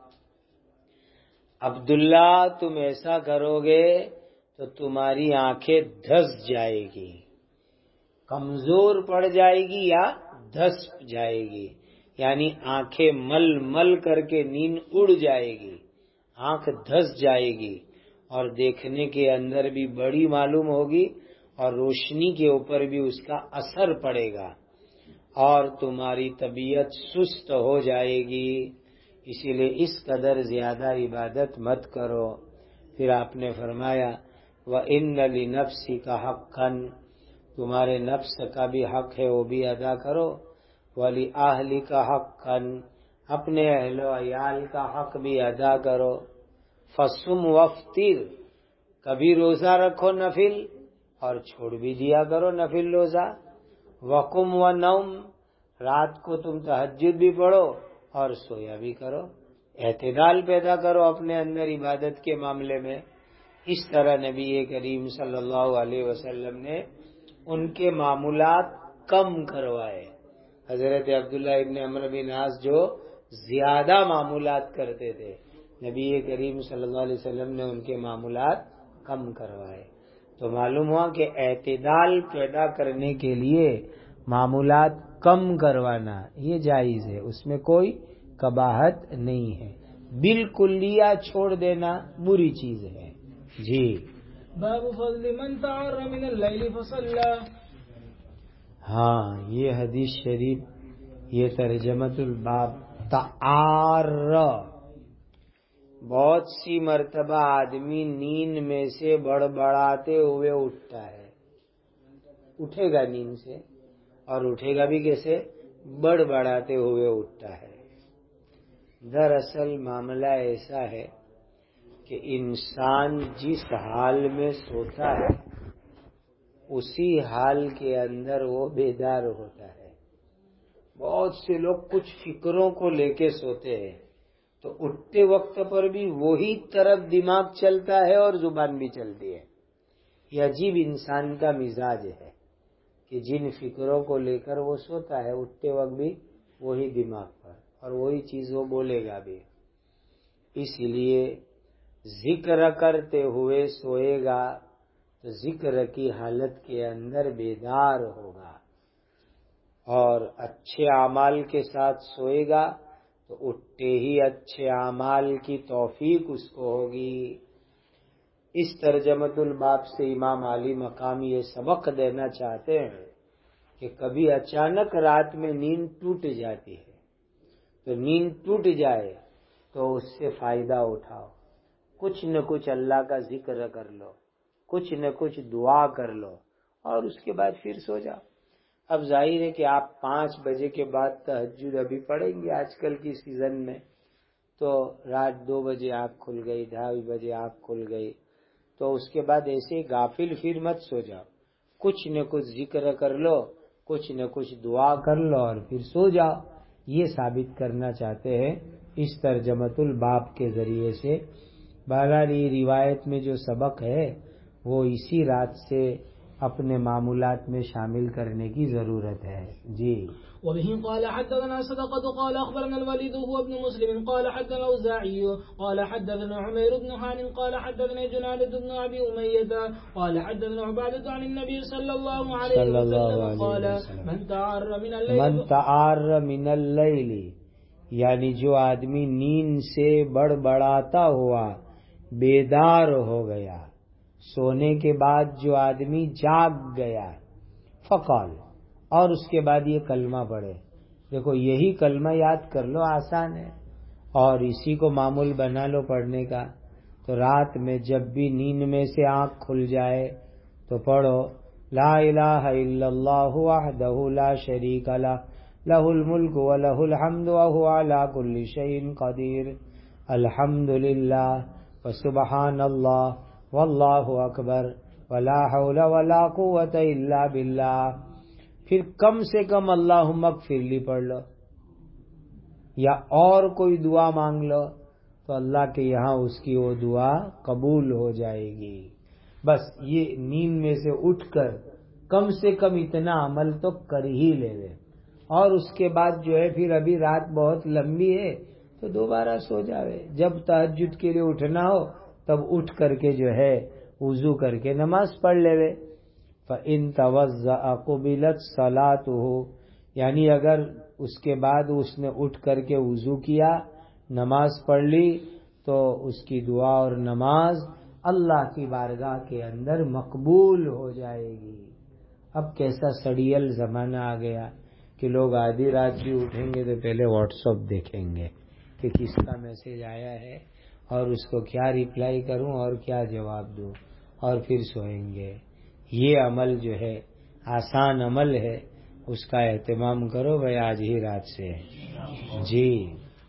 عبداللہ تم ایسا کرو گے تو تمہاری آنکھیں دھس جائے گی، کمزور پڑ جائے گی یا دھس جائے گی، یعنی آنکھیں مل مل کر کے نیند اڑ جائے گی، آنکھ دھس جائے گی، اور دیکھنے کے اندر بھی بڑی معلوم ہوگی، اور روشنی کے اوپر بھی اس کا اثر پڑے گا، اور تمہاری طبیعت سست ہو جائے گی، اسی لیے اس قدر زیادہ عبادت مت کرو۔ پھر آپ نے فرمایا وَإِنَّ لِنَفْسِكَ حَقًّا، تمہارے نفس کا بھی حق ہے وہ بھی ادا کرو، وَلِأَهْلِكَ حَقًّا، اپنے اہل و عیال کا حق بھی ادا کرو۔ فصم وافطر، کبھی روزہ رکھو نفل اور چھوڑ بھی دیا کرو نفل روزہ، وقم ونوم، رات کو تم تہجد بھی پڑھو اور سویا بھی کرو، اعتدال پیدا کرو اپنے اندر عبادت کے معاملے میں۔ اس طرح نبی کریم صلی اللہ علیہ وسلم نے ان کے معمولات کم کروائے۔ حضرت عبداللہ ابن عمرو بن عاص جو زیادہ معمولات کرتے تھے، نبی کریم صلی اللہ علیہ وسلم نے ان کے معمولات کم کروائے۔ تو معلوم ہوا کہ اعتدال پیدا کرنے کے لیے معمولات کم کروانا یہ جائز ہے، اس میں کوئی قباحت نہیں ہے، بالکلیہ چھوڑ دینا بری چیز ہے۔ جی باب فضل من تعر من اللیل فصلى۔ ہاں، یہ حدیث شریف، یہ ترجمۃ الباب۔ تعار، بہت سی مرتبہ آدمی نیند میں سے بڑبڑاتے ہوئے اٹھتا ہے، اٹھے گا نیند سے اور اٹھے گا بھی کیسے؟ بڑبڑاتے ہوئے اٹھتا ہے۔ دراصل معاملہ ایسا ہے کہ انسان جس حال میں سوتا ہے اسی حال کے اندر وہ بیدار ہوتا ہے۔ بہت سے لوگ کچھ فکروں کو لے کے سوتے ہیں تو اٹھتے وقت پر بھی وہی طرف دماغ چلتا ہے اور زبان بھی چلتی ہے۔ یہ عجیب انسان کا مزاج ہے کہ جن فکروں کو لے کر وہ سوتا ہے اٹھتے وقت بھی وہی دماغ پر اور وہی چیز وہ بولے گا بھی۔ اس لیے ذکر کرتے ہوئے سوئے گا تو ذکر کی حالت کے اندر بیدار ہوگا، اور اچھے اعمال کے ساتھ سوئے گا تو اٹھتے ہی اچھے اعمال کی توفیق اس کو ہوگی۔ اس ترجمۃ الباب سے امام علی مقام یہ سبق دینا چاہتے ہیں کہ کبھی اچانک رات میں نیند ٹوٹ جاتی ہے تو نیند ٹوٹ جائے تو اس سے فائدہ اٹھاؤ، کچھ نہ کچھ اللہ کا ذکر کر لو، کچھ نہ کچھ دعا کر لو اور اس کے بعد پھر سو جاؤ۔ اب ظاہر ہے کہ آپ پانچ بجے کے بعد تہجد ابھی پڑھیں گے آج کل کی سیزن میں، تو رات دو بجے آنکھ کھل گئی، ڈھائی بجے آنکھ کھل گئی، تو اس کے بعد ایسے غافل پھر مت سو جاؤ، کچھ نہ کچھ ذکر کر لو، کچھ نہ کچھ دعا کر لو اور پھر سو جاؤ۔ یہ ثابت کرنا چاہتے ہیں اس ترجمۃ الباب کے ذریعے سے۔ بہرحال یہ روایت میں جو سبق ہے وہ اسی رات سے اپنے معمولات میں شامل کرنے کی ضرورت ہے۔ جی وبه قال حدثنا صدقة قال أخبرنا الوليد هو ابن مسلم قال حدثنا الأوزاعي قال حدثنا عمير بن حان قال حدثنا جنادة بن أبي أمية قال حدثنا عبادة عن النبي صلى الله عليه وسلم قال من تعار من الليل من تعار من اللیل، یعنی جو آدمی نیند سے بڑبڑاتا ہوا بیدار ہو گیا، سونے کے بعد جو آدمی جاگ گیا، فقال، اور اس کے بعد یہ کلمہ پڑھے۔ دیکھو یہی کلمہ یاد کر لو، آسان ہے، اور اسی کو معمول بنا لو پڑھنے کا۔ تو رات میں جب بھی نیند میں سے آنکھ کھل جائے تو پڑھو لا الہ الا اللہ وحدہ لا شریک لہ لہ الملک ولہ الحمد وہو علی کل شیء قدیر، الحمد للہ وسبحان اللہ واللہ اکبر ولا حول ولا قوۃ الا باللہ۔ پھر کم سے کم اللہم اغفر لی پڑھ لو، یا اور کوئی دعا مانگ لو تو اللہ کے یہاں اس کی وہ دعا قبول ہو جائے گی۔ بس یہ نیند میں سے اٹھ کر کم سے کم اتنا عمل تو کر ہی لے لے، اور اس کے بعد جو ہے پھر ابھی رات بہت لمبی ہے تو دوبارہ سو جاوے، جب تہجد کے لیے اٹھنا ہو تب اٹھ کر کے جو ہے وضو کر کے نماز پڑھ لے وے۔ فَإِن تَوَضَّأَ قُبِلَتْ صَلَاتُهُ، یعنی اگر اس کے بعد اس نے اٹھ کر کے وضو کیا، نماز پڑھ لی، تو اس کی دعا اور نماز اللہ کی بارگاہ کے اندر مقبول ہو جائے گی۔ اب کیسا سڑیل زمانہ آ گیا کہ لوگ آدھی رات بھی اٹھیں گے تو پہلے واٹس ایپ دیکھیں گے کہ کس کا میسج آیا ہے اور اس کو کیا ریپلائی کروں اور کیا جواب دوں، اور پھر سوئیں گے۔ یہ عمل جو ہے آسان عمل ہے، اس کا اہتمام کرو بھائی آج ہی رات سے۔ جی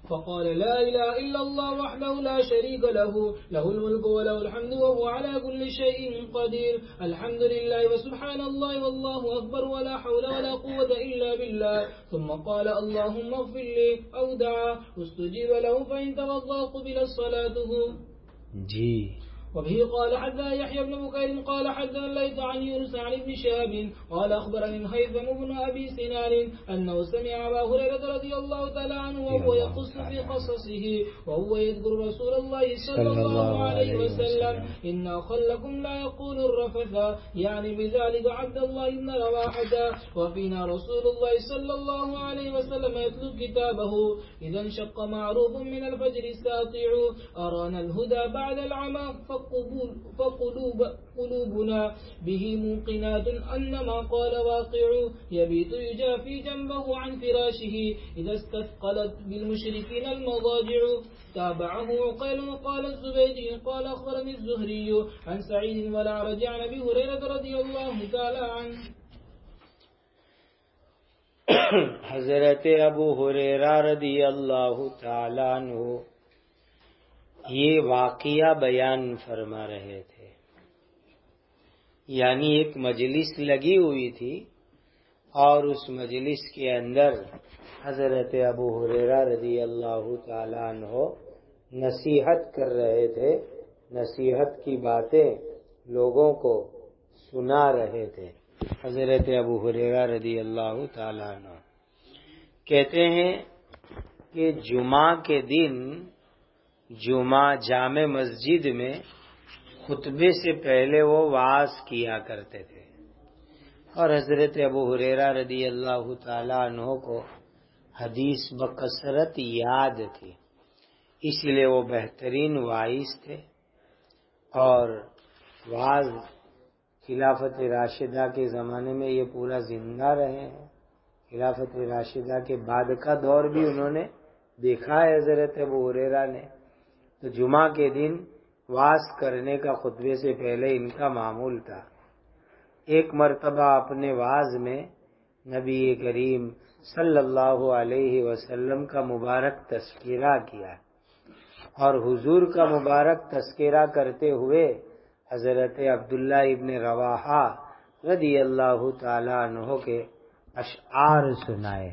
فقال لا إله إلا الله وحده لا شريك له له الملك وله الحمد وهو على كل شيء قدير الحمد لله وسبحان الله والله أكبر ولا حول ولا قوة إلا بالله ثم قال اللهم اغفر لي أو دعا استجيب له فإن توضأ قبل صلاته. جی. وبه قال حدثنا يحيى بن بكير قال حدثنا الليث عن يونس عن ابن شهاب قال أخبرني الهيثم بن أبي سنان أنه سمع أبا هريرة رضي الله تعالى عنه وهو يقص في قصصه وهو يذكر رسول الله صلى الله عليه وسلم إن خلكم لا يقول الرفث يعني بذلك عبد الله بن رواحة وفينا رسول الله صلى الله عليه وسلم يتلو كتابه إذا انشق معروف من الفجر الساطع أرانا الهدى بعد العمى فقلوب قلوبنا به موقنات أن ما قال واقع يبيت يجافي جنبه عن فراشه إذا استثقلت بالمشركين المضاجع. تابعه عقيل وقال الزبيدي قال أخبرني الزهري عن سعيد والأعرج عن أبي هريرة رضي الله تعالى عنه. حضرت ابو ہریرہ رضی اللہ تعالیٰ عنہ یہ واقعہ بیان فرما رہے تھے. یعنی ایک مجلس لگی ہوئی تھی اور اس مجلس کے اندر حضرت ابو ہریرہ رضی اللہ تعالیٰ عنہ نصیحت کر رہے تھے. نصیحت کی باتیں لوگوں کو سنا رہے تھے. حضرت ابو ہریرہ رضی اللہ تعالیٰ عنہ کہتے ہیں کہ جمعہ کے دن جمعہ جامع مسجد میں خطبے سے پہلے وہ وعظ کیا کرتے تھے اور حضرت ابو ہریرہ رضی اللہ تعالیٰ عنہ کو حدیث بکثرت یاد تھی، اس لیے وہ بہترین واعظ تھے. اور وعظ خلافت راشدہ کے زمانے میں یہ پورا زندہ رہے ہیں. خلافت راشدہ کے بعد کا دور بھی انہوں نے دیکھا ہے حضرت ابو ہریرہ نے. تو جمعہ کے دن وعظ کرنے کا خطبے سے پہلے ان کا معمول تھا. ایک مرتبہ اپنے وعظ میں نبی کریم صلی اللہ علیہ وسلم کا مبارک تذکرہ کیا اور حضور کا مبارک تذکرہ کرتے ہوئے حضرت عبداللہ ابن رواحہ رضی اللہ تعالی عنہ کے اشعار سنائے.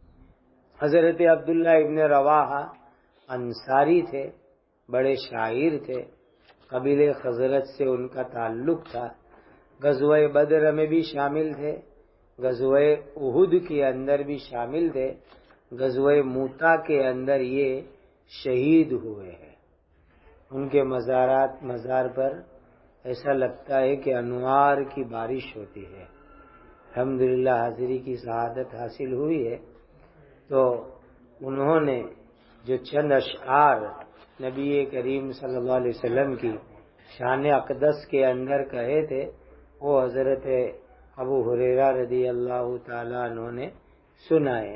حضرت عبداللہ ابن رواحہ انصاری تھے، بڑے شاعر تھے، قبیلے خزرج سے ان کا تعلق تھا. غزوہ بدر میں بھی شامل تھے، غزوہ احد کے اندر بھی شامل تھے، غزوہ موتا کے اندر یہ شہید ہوئے ہیں. ان کے مزارات مزار پر ایسا لگتا ہے کہ انوار کی بارش ہوتی ہے. الحمدللہ حاضری کی سعادت حاصل ہوئی ہے. تو انہوں نے جو چند اشعار نبی کریم صلی اللہ علیہ وسلم کی شان اقدس کے اندر کہے تھے وہ حضرت ابو ہریرہ رضی اللہ تعالیٰ عنہ نے سنائے.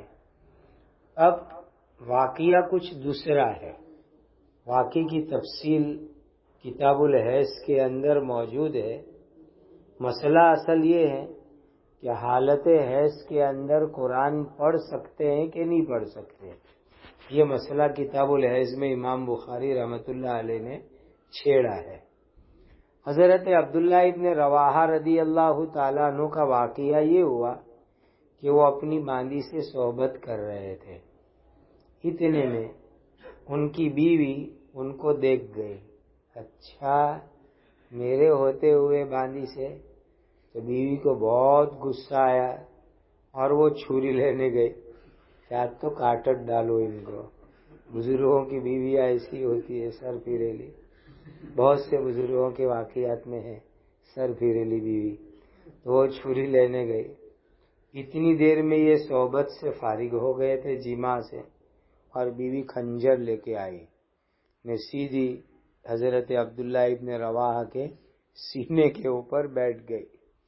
اب واقعہ کچھ دوسرا ہے. واقعے کی تفصیل کتاب الحیض کے اندر موجود ہے. مسئلہ اصل یہ ہے کہ حالت حیض کے اندر قرآن پڑھ سکتے ہیں کہ نہیں پڑھ سکتے. یہ مسئلہ کتاب الحیض میں امام بخاری رحمۃ اللہ علیہ نے چھیڑا ہے. حضرت عبداللہ ابن رواحہ رضی اللہ تعالیٰ عنہ کا واقعہ یہ ہوا کہ وہ اپنی باندی سے صحبت کر رہے تھے. اتنے میں ان کی بیوی ان کو دیکھ گئی. اچھا میرے ہوتے ہوئے باندی سے. تو بیوی کو بہت غصہ آیا اور وہ چھری لینے گئی. شاید تو کاٹٹ ڈالو ان کو. بزرگوں کی بیویاں ایسی ہوتی ہے سر پھیریلی. بہت سے بزرگوں کے واقعات میں ہے سر پھیریلی بیوی. تو وہ چھری لینے گئی. اتنی دیر میں یہ صحبت سے فارغ ہو گئے تھے جمعہ سے اور بیوی خنجر لے کے آئی. میں سیدھی حضرت عبداللہ ابن رواحہ کے سینے کے اوپر بیٹھ گئی.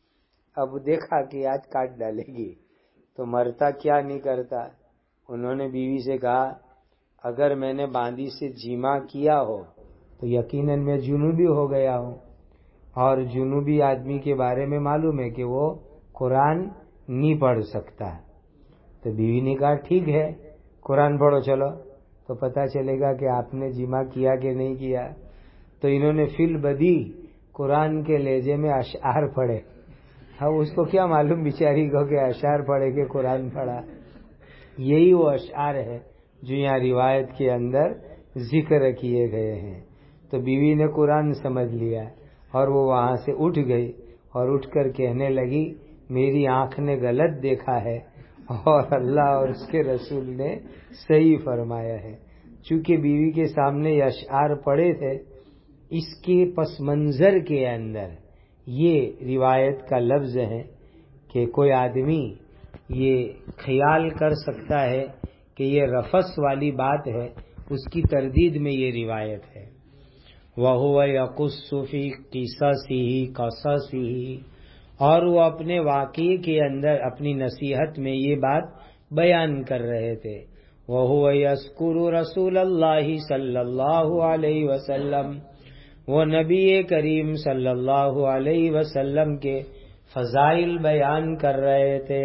اب دیکھا کہ آج کاٹ ڈالے گی تو مرتا کیا نہیں کرتا. انہوں نے بیوی سے کہا اگر میں نے باندی سے جمع کیا ہو تو یقیناً میں جنوبی ہو گیا ہوں، اور جنوبی آدمی کے بارے میں معلوم ہے کہ وہ قرآن نہیں پڑھ سکتا. تو بیوی نے کہا ٹھیک ہے قرآن پڑھو چلو. تو پتہ چلے گا کہ آپ نے جمع کیا کہ نہیں کیا. تو انہوں نے فی البدی قرآن کے لہجے میں اشعار پڑھے. اب اس کو کیا معلوم بیچاری کو کہ اشعار پڑھے کہ قرآن پڑھا. یہی وہ اشعار ہے جو یہاں روایت کے اندر ذکر کیے گئے ہیں. تو بیوی نے قرآن سمجھ لیا اور وہ وہاں سے اٹھ گئی اور اٹھ کر کہنے لگی میری آنکھ نے غلط دیکھا ہے اور اللہ اور اس کے رسول نے صحیح فرمایا ہے. چونکہ بیوی کے سامنے یہ اشعار پڑے تھے، اس کے پس منظر کے اندر یہ روایت کا لفظ ہے کہ کوئی آدمی یہ خیال کر سکتا ہے کہ یہ رفس والی بات ہے، اس کی تردید میں یہ روایت ہے. وَهُوَ يَقُصُّ فِي قِصَصِهِ قَصَصِهِ، اور وہ اپنے واقعے کے اندر اپنی نصیحت میں یہ بات بیان کر رہے تھے. وَهُوَ يَذْكُرُ رَسُولَ اللَّهِ صلی اللہ علیہ وسلم، وہ نبی کریم صلی اللہ علیہ وسلم کے فضائل بیان کر رہے تھے.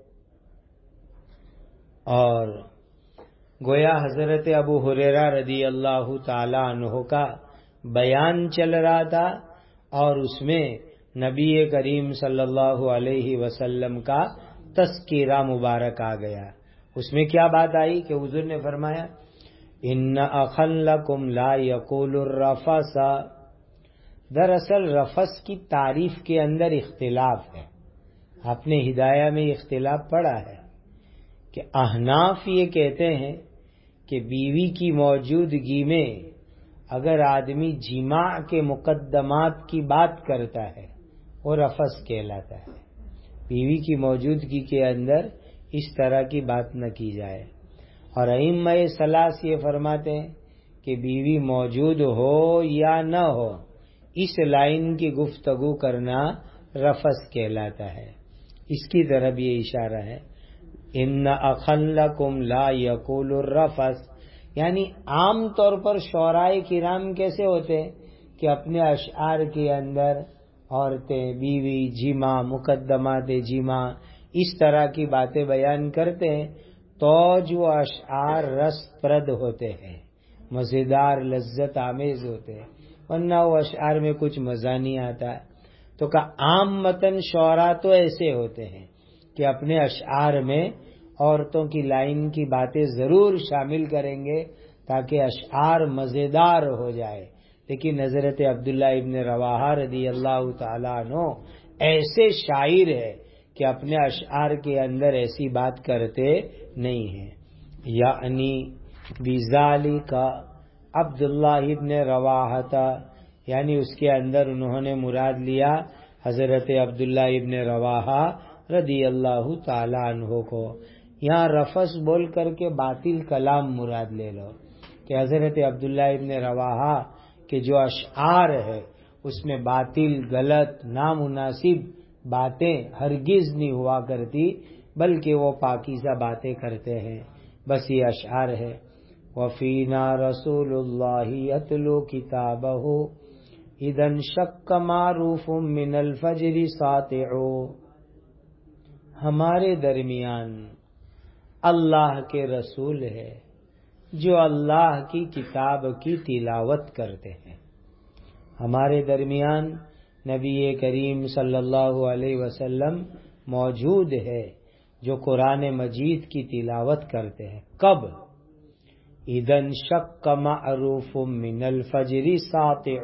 اور گویا حضرت ابو ہریرہ رضی اللہ تعالی عنہ کا بیان چل رہا تھا اور اس میں نبی کریم صلی اللہ علیہ وسلم کا تذکرہ مبارک آ گیا. اس میں کیا بات آئی کہ حضور نے فرمایا ان اخن لکم لا یقول الرفث. دراصل رفث کی تعریف کے اندر اختلاف ہے. آپ نے ہدایہ میں اختلاف پڑھا ہے کہ احناف یہ کہتے ہیں کہ بیوی کی موجودگی میں اگر آدمی جماع کے مقدمات کی بات کرتا ہے وہ رفث کہلاتا ہے. بیوی کی موجودگی کے اندر اس طرح کی بات نہ کی جائے. اور ائمہ ثلاث یہ فرماتے ہیں کہ بیوی موجود ہو یا نہ ہو اس لائن کی گفتگو کرنا رفث کہلاتا ہے. اس کی طرف یہ اشارہ ہے ان اخن لکم لا یقول الرفث، یعنی عام طور پر شعراء کرام کیسے ہوتے ہیں کہ اپنے اشعار کے اندر عورتیں، بیوی، جماع، مقدمات جماع اس طرح کی باتیں بیان کرتے ہیں تو جو اشعار رس پرد ہوتے ہیں، مزیدار، لذت آمیز ہوتے ہیں، ورنہ وہ اشعار میں کچھ مزہ نہیں آتا. تو کہ عام متن شعراء تو ایسے ہوتے ہیں کہ اپنے اشعار میں عورتوں کی لائن کی باتیں ضرور شامل کریں گے تاکہ اشعار مزیدار ہو جائے. لیکن حضرت عبداللہ ابن رواحہ رضی اللہ تعالیٰ عنہ ایسے شاعر ہے کہ اپنے اشعار کے اندر ایسی بات کرتے نہیں ہیں. یعنی بذالک عبداللہ ابن رواحہ، یعنی اس کے اندر انہوں نے مراد لیا حضرت عبداللہ ابن رواحہ رضی اللہ تعالی عنہ کو. یہاں رفث بول کر کے باطل کلام مراد لے لو کہ حضرت عبداللہ ابن رواحہ کے جو اشعار ہے اس میں باطل، غلط، نامناسب باتیں ہرگز نہیں ہوا کرتی، بلکہ وہ پاکیزہ باتیں کرتے ہیں. بس یہ اشعار ہے. وفینا رسول اللہ یتلو کتابہ اذا انشق معروف من الفجر ساطع، ہمارے درمیان اللہ کے رسول ہے جو اللہ کی کتاب کی تلاوت کرتے ہیں. ہمارے درمیان نبی کریم صلی اللہ علیہ وسلم موجود ہے جو قرآن مجید کی تلاوت کرتے ہیں. کب؟ اذا انشق معروف من الفجر ساطع،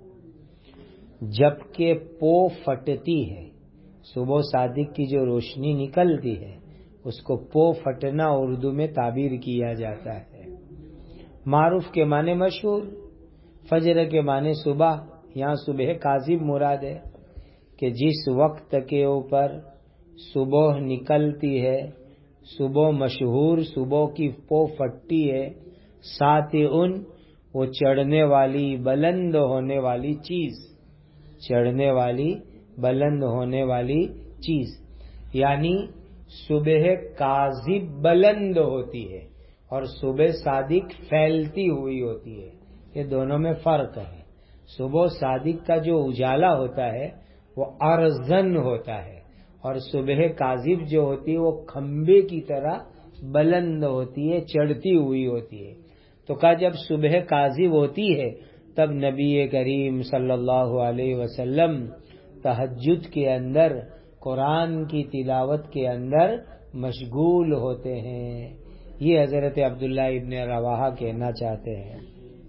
جبکہ پو پھٹتی ہے. صبح صادق کی جو روشنی نکلتی ہے اس کو پو پھٹنا اردو میں تعبیر کیا جاتا ہے. معروف کے معنی مشہور، فجر کے معنی صبح. یہاں صبح کاذب مراد ہے کہ جس وقت کے اوپر صبح نکلتی ہے، صبح مشہور، صبح کی پو پھٹتی ہے. ساتھ ان وہ چڑھنے والی، بلند ہونے والی چیز، چڑھنے والی، بلند ہونے والی چیز. یعنی صبح کاذب بلند ہوتی ہے اور صبح صادق پھیلتی ہوئی ہوتی ہے. یہ دونوں میں فرق ہے. صبح صادق کا جو اجالا ہوتا ہے وہ ارزن ہوتا ہے اور صبح کاذب جو ہوتی ہے وہ کھمبے کی طرح بلند ہوتی ہے، چڑھتی ہوئی ہوتی ہے. تو کہا جب صبح کاذب ہوتی ہے تب نبی کریم صلی اللہ علیہ وسلم تہجد کے اندر قرآن کی تلاوت کے اندر مشغول ہوتے ہیں. یہ حضرت عبداللہ ابن رواحہ کہنا چاہتے ہیں.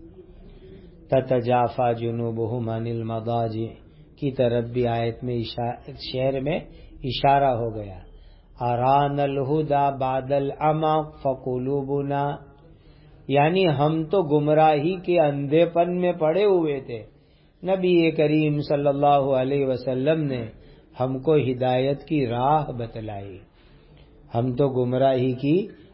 تتجافا جنوبہم عن المضاجع کی طرف بھی آیت میں شعر میں اشارہ ہو گیا. اران الہدا بعد العمی فقلوبنا، یعنی ہم تو گمراہی کے اندھے پن میں پڑے ہوئے تھے، نبی کریم صلی اللہ علیہ وسلم نے ہم کو ہدایت کی راہ بتلائی. ہم تو گمراہی کی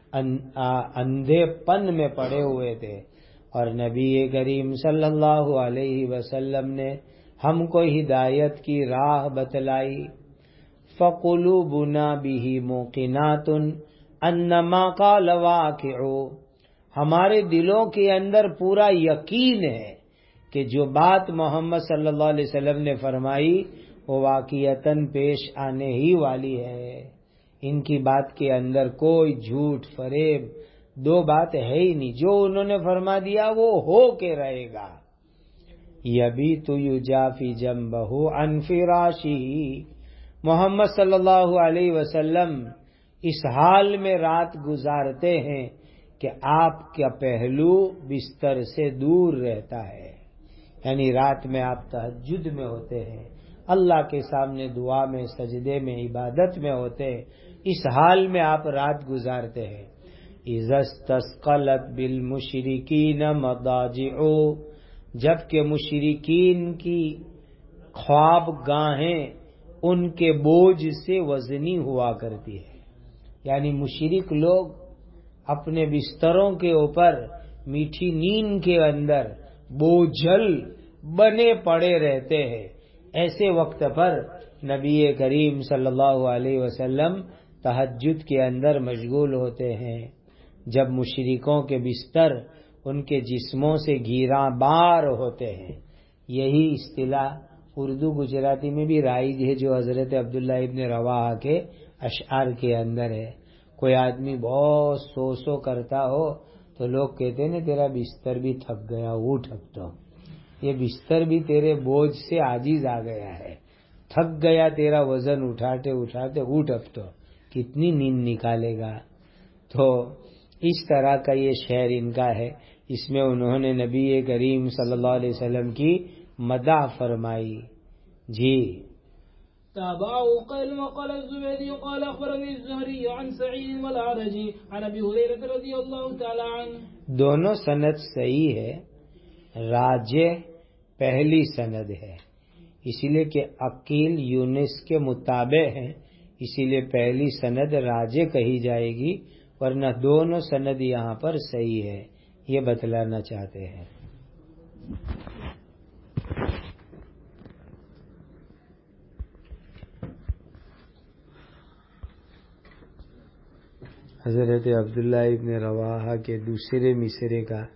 اندھے پن میں پڑے ہوئے تھے اور نبی کریم صلی اللہ علیہ وسلم نے ہم کو ہدایت کی راہ بتلائی. فَقُلُوبُنَا بِهِ مُوقِنَاتٌ أَنَّمَا قَالَ وَاقِعُ، ہمارے دلوں کے اندر پورا یقین ہے کہ جو بات محمد صلی اللہ علیہ وسلم نے فرمائی وہ واقعتاً پیش آنے ہی والی ہے. ان کی بات کے اندر کوئی جھوٹ فریب دو بات ہے ہی نہیں، جو انہوں نے فرما دیا وہ ہو کے رہے گا. یبیت یجافی جنبہ عن فراشہ، محمد صلی اللہ علیہ وسلم اس حال میں رات گزارتے ہیں کہ آپ کا پہلو بستر سے دور رہتا ہے، یعنی رات میں آپ تہجد میں ہوتے ہیں، اللہ کے سامنے دعا میں سجدے میں عبادت میں ہوتے ہیں، اس حال میں آپ رات گزارتے ہیں. اذا استثقلت بالمشرکین مضاجع، جبکہ مشرکین کی خواب گاہیں ان کے بوجھ سے وزنی ہوا کرتی ہے، یعنی مشرک لوگ اپنے بستروں کے اوپر میٹھی نیند کے اندر بوجھل بنے پڑے رہتے ہیں. ایسے وقت پر نبی کریم صلی اللہ علیہ وسلم تہجد کے اندر مشغول ہوتے ہیں. جب مشرکوں کے بستر ان کے جسموں سے گیراں بار ہوتے ہیں، یہی اصطلاح اردو گجراتی میں بھی رائج ہے جو حضرت عبداللہ ابن رواحہ کے اشعار کے اندر ہے. کوئی آدمی بہت سو سو کرتا ہو تو لوگ کہتے ہیں نا تیرا بستر بھی تھک گیا، اٹھ اب تو، یہ بستر بھی تیرے بوجھ سے عاجز آ گیا ہے، تھک گیا تیرا وزن اٹھاتے اٹھاتے، اٹھ اب تو، کتنی نیند نکالے گا. تو اس طرح کا یہ شعر ان کا ہے، اس میں انہوں نے نبی کریم صلی اللہ علیہ وسلم کی مدح فرمائی. جی تابعه قيل وقال الزبيدي قال أخبرني الزهري عن سعيد والأعرج عن أبي هريرة رضي الله تعالى عنه. دونوں سند صحیح ہے، راجح پہلی سند ہے، اسی لیے کہ عقیل یونس کے متابع ہیں، اسی لیے پہلی سند راجح کہی جائے گی، ورنہ دونوں سند یہاں پر صحیح ہے، یہ بتلانا چاہتے ہیں. حضرت عبداللہ ابن رواحہ کے دوسرے مصرے کا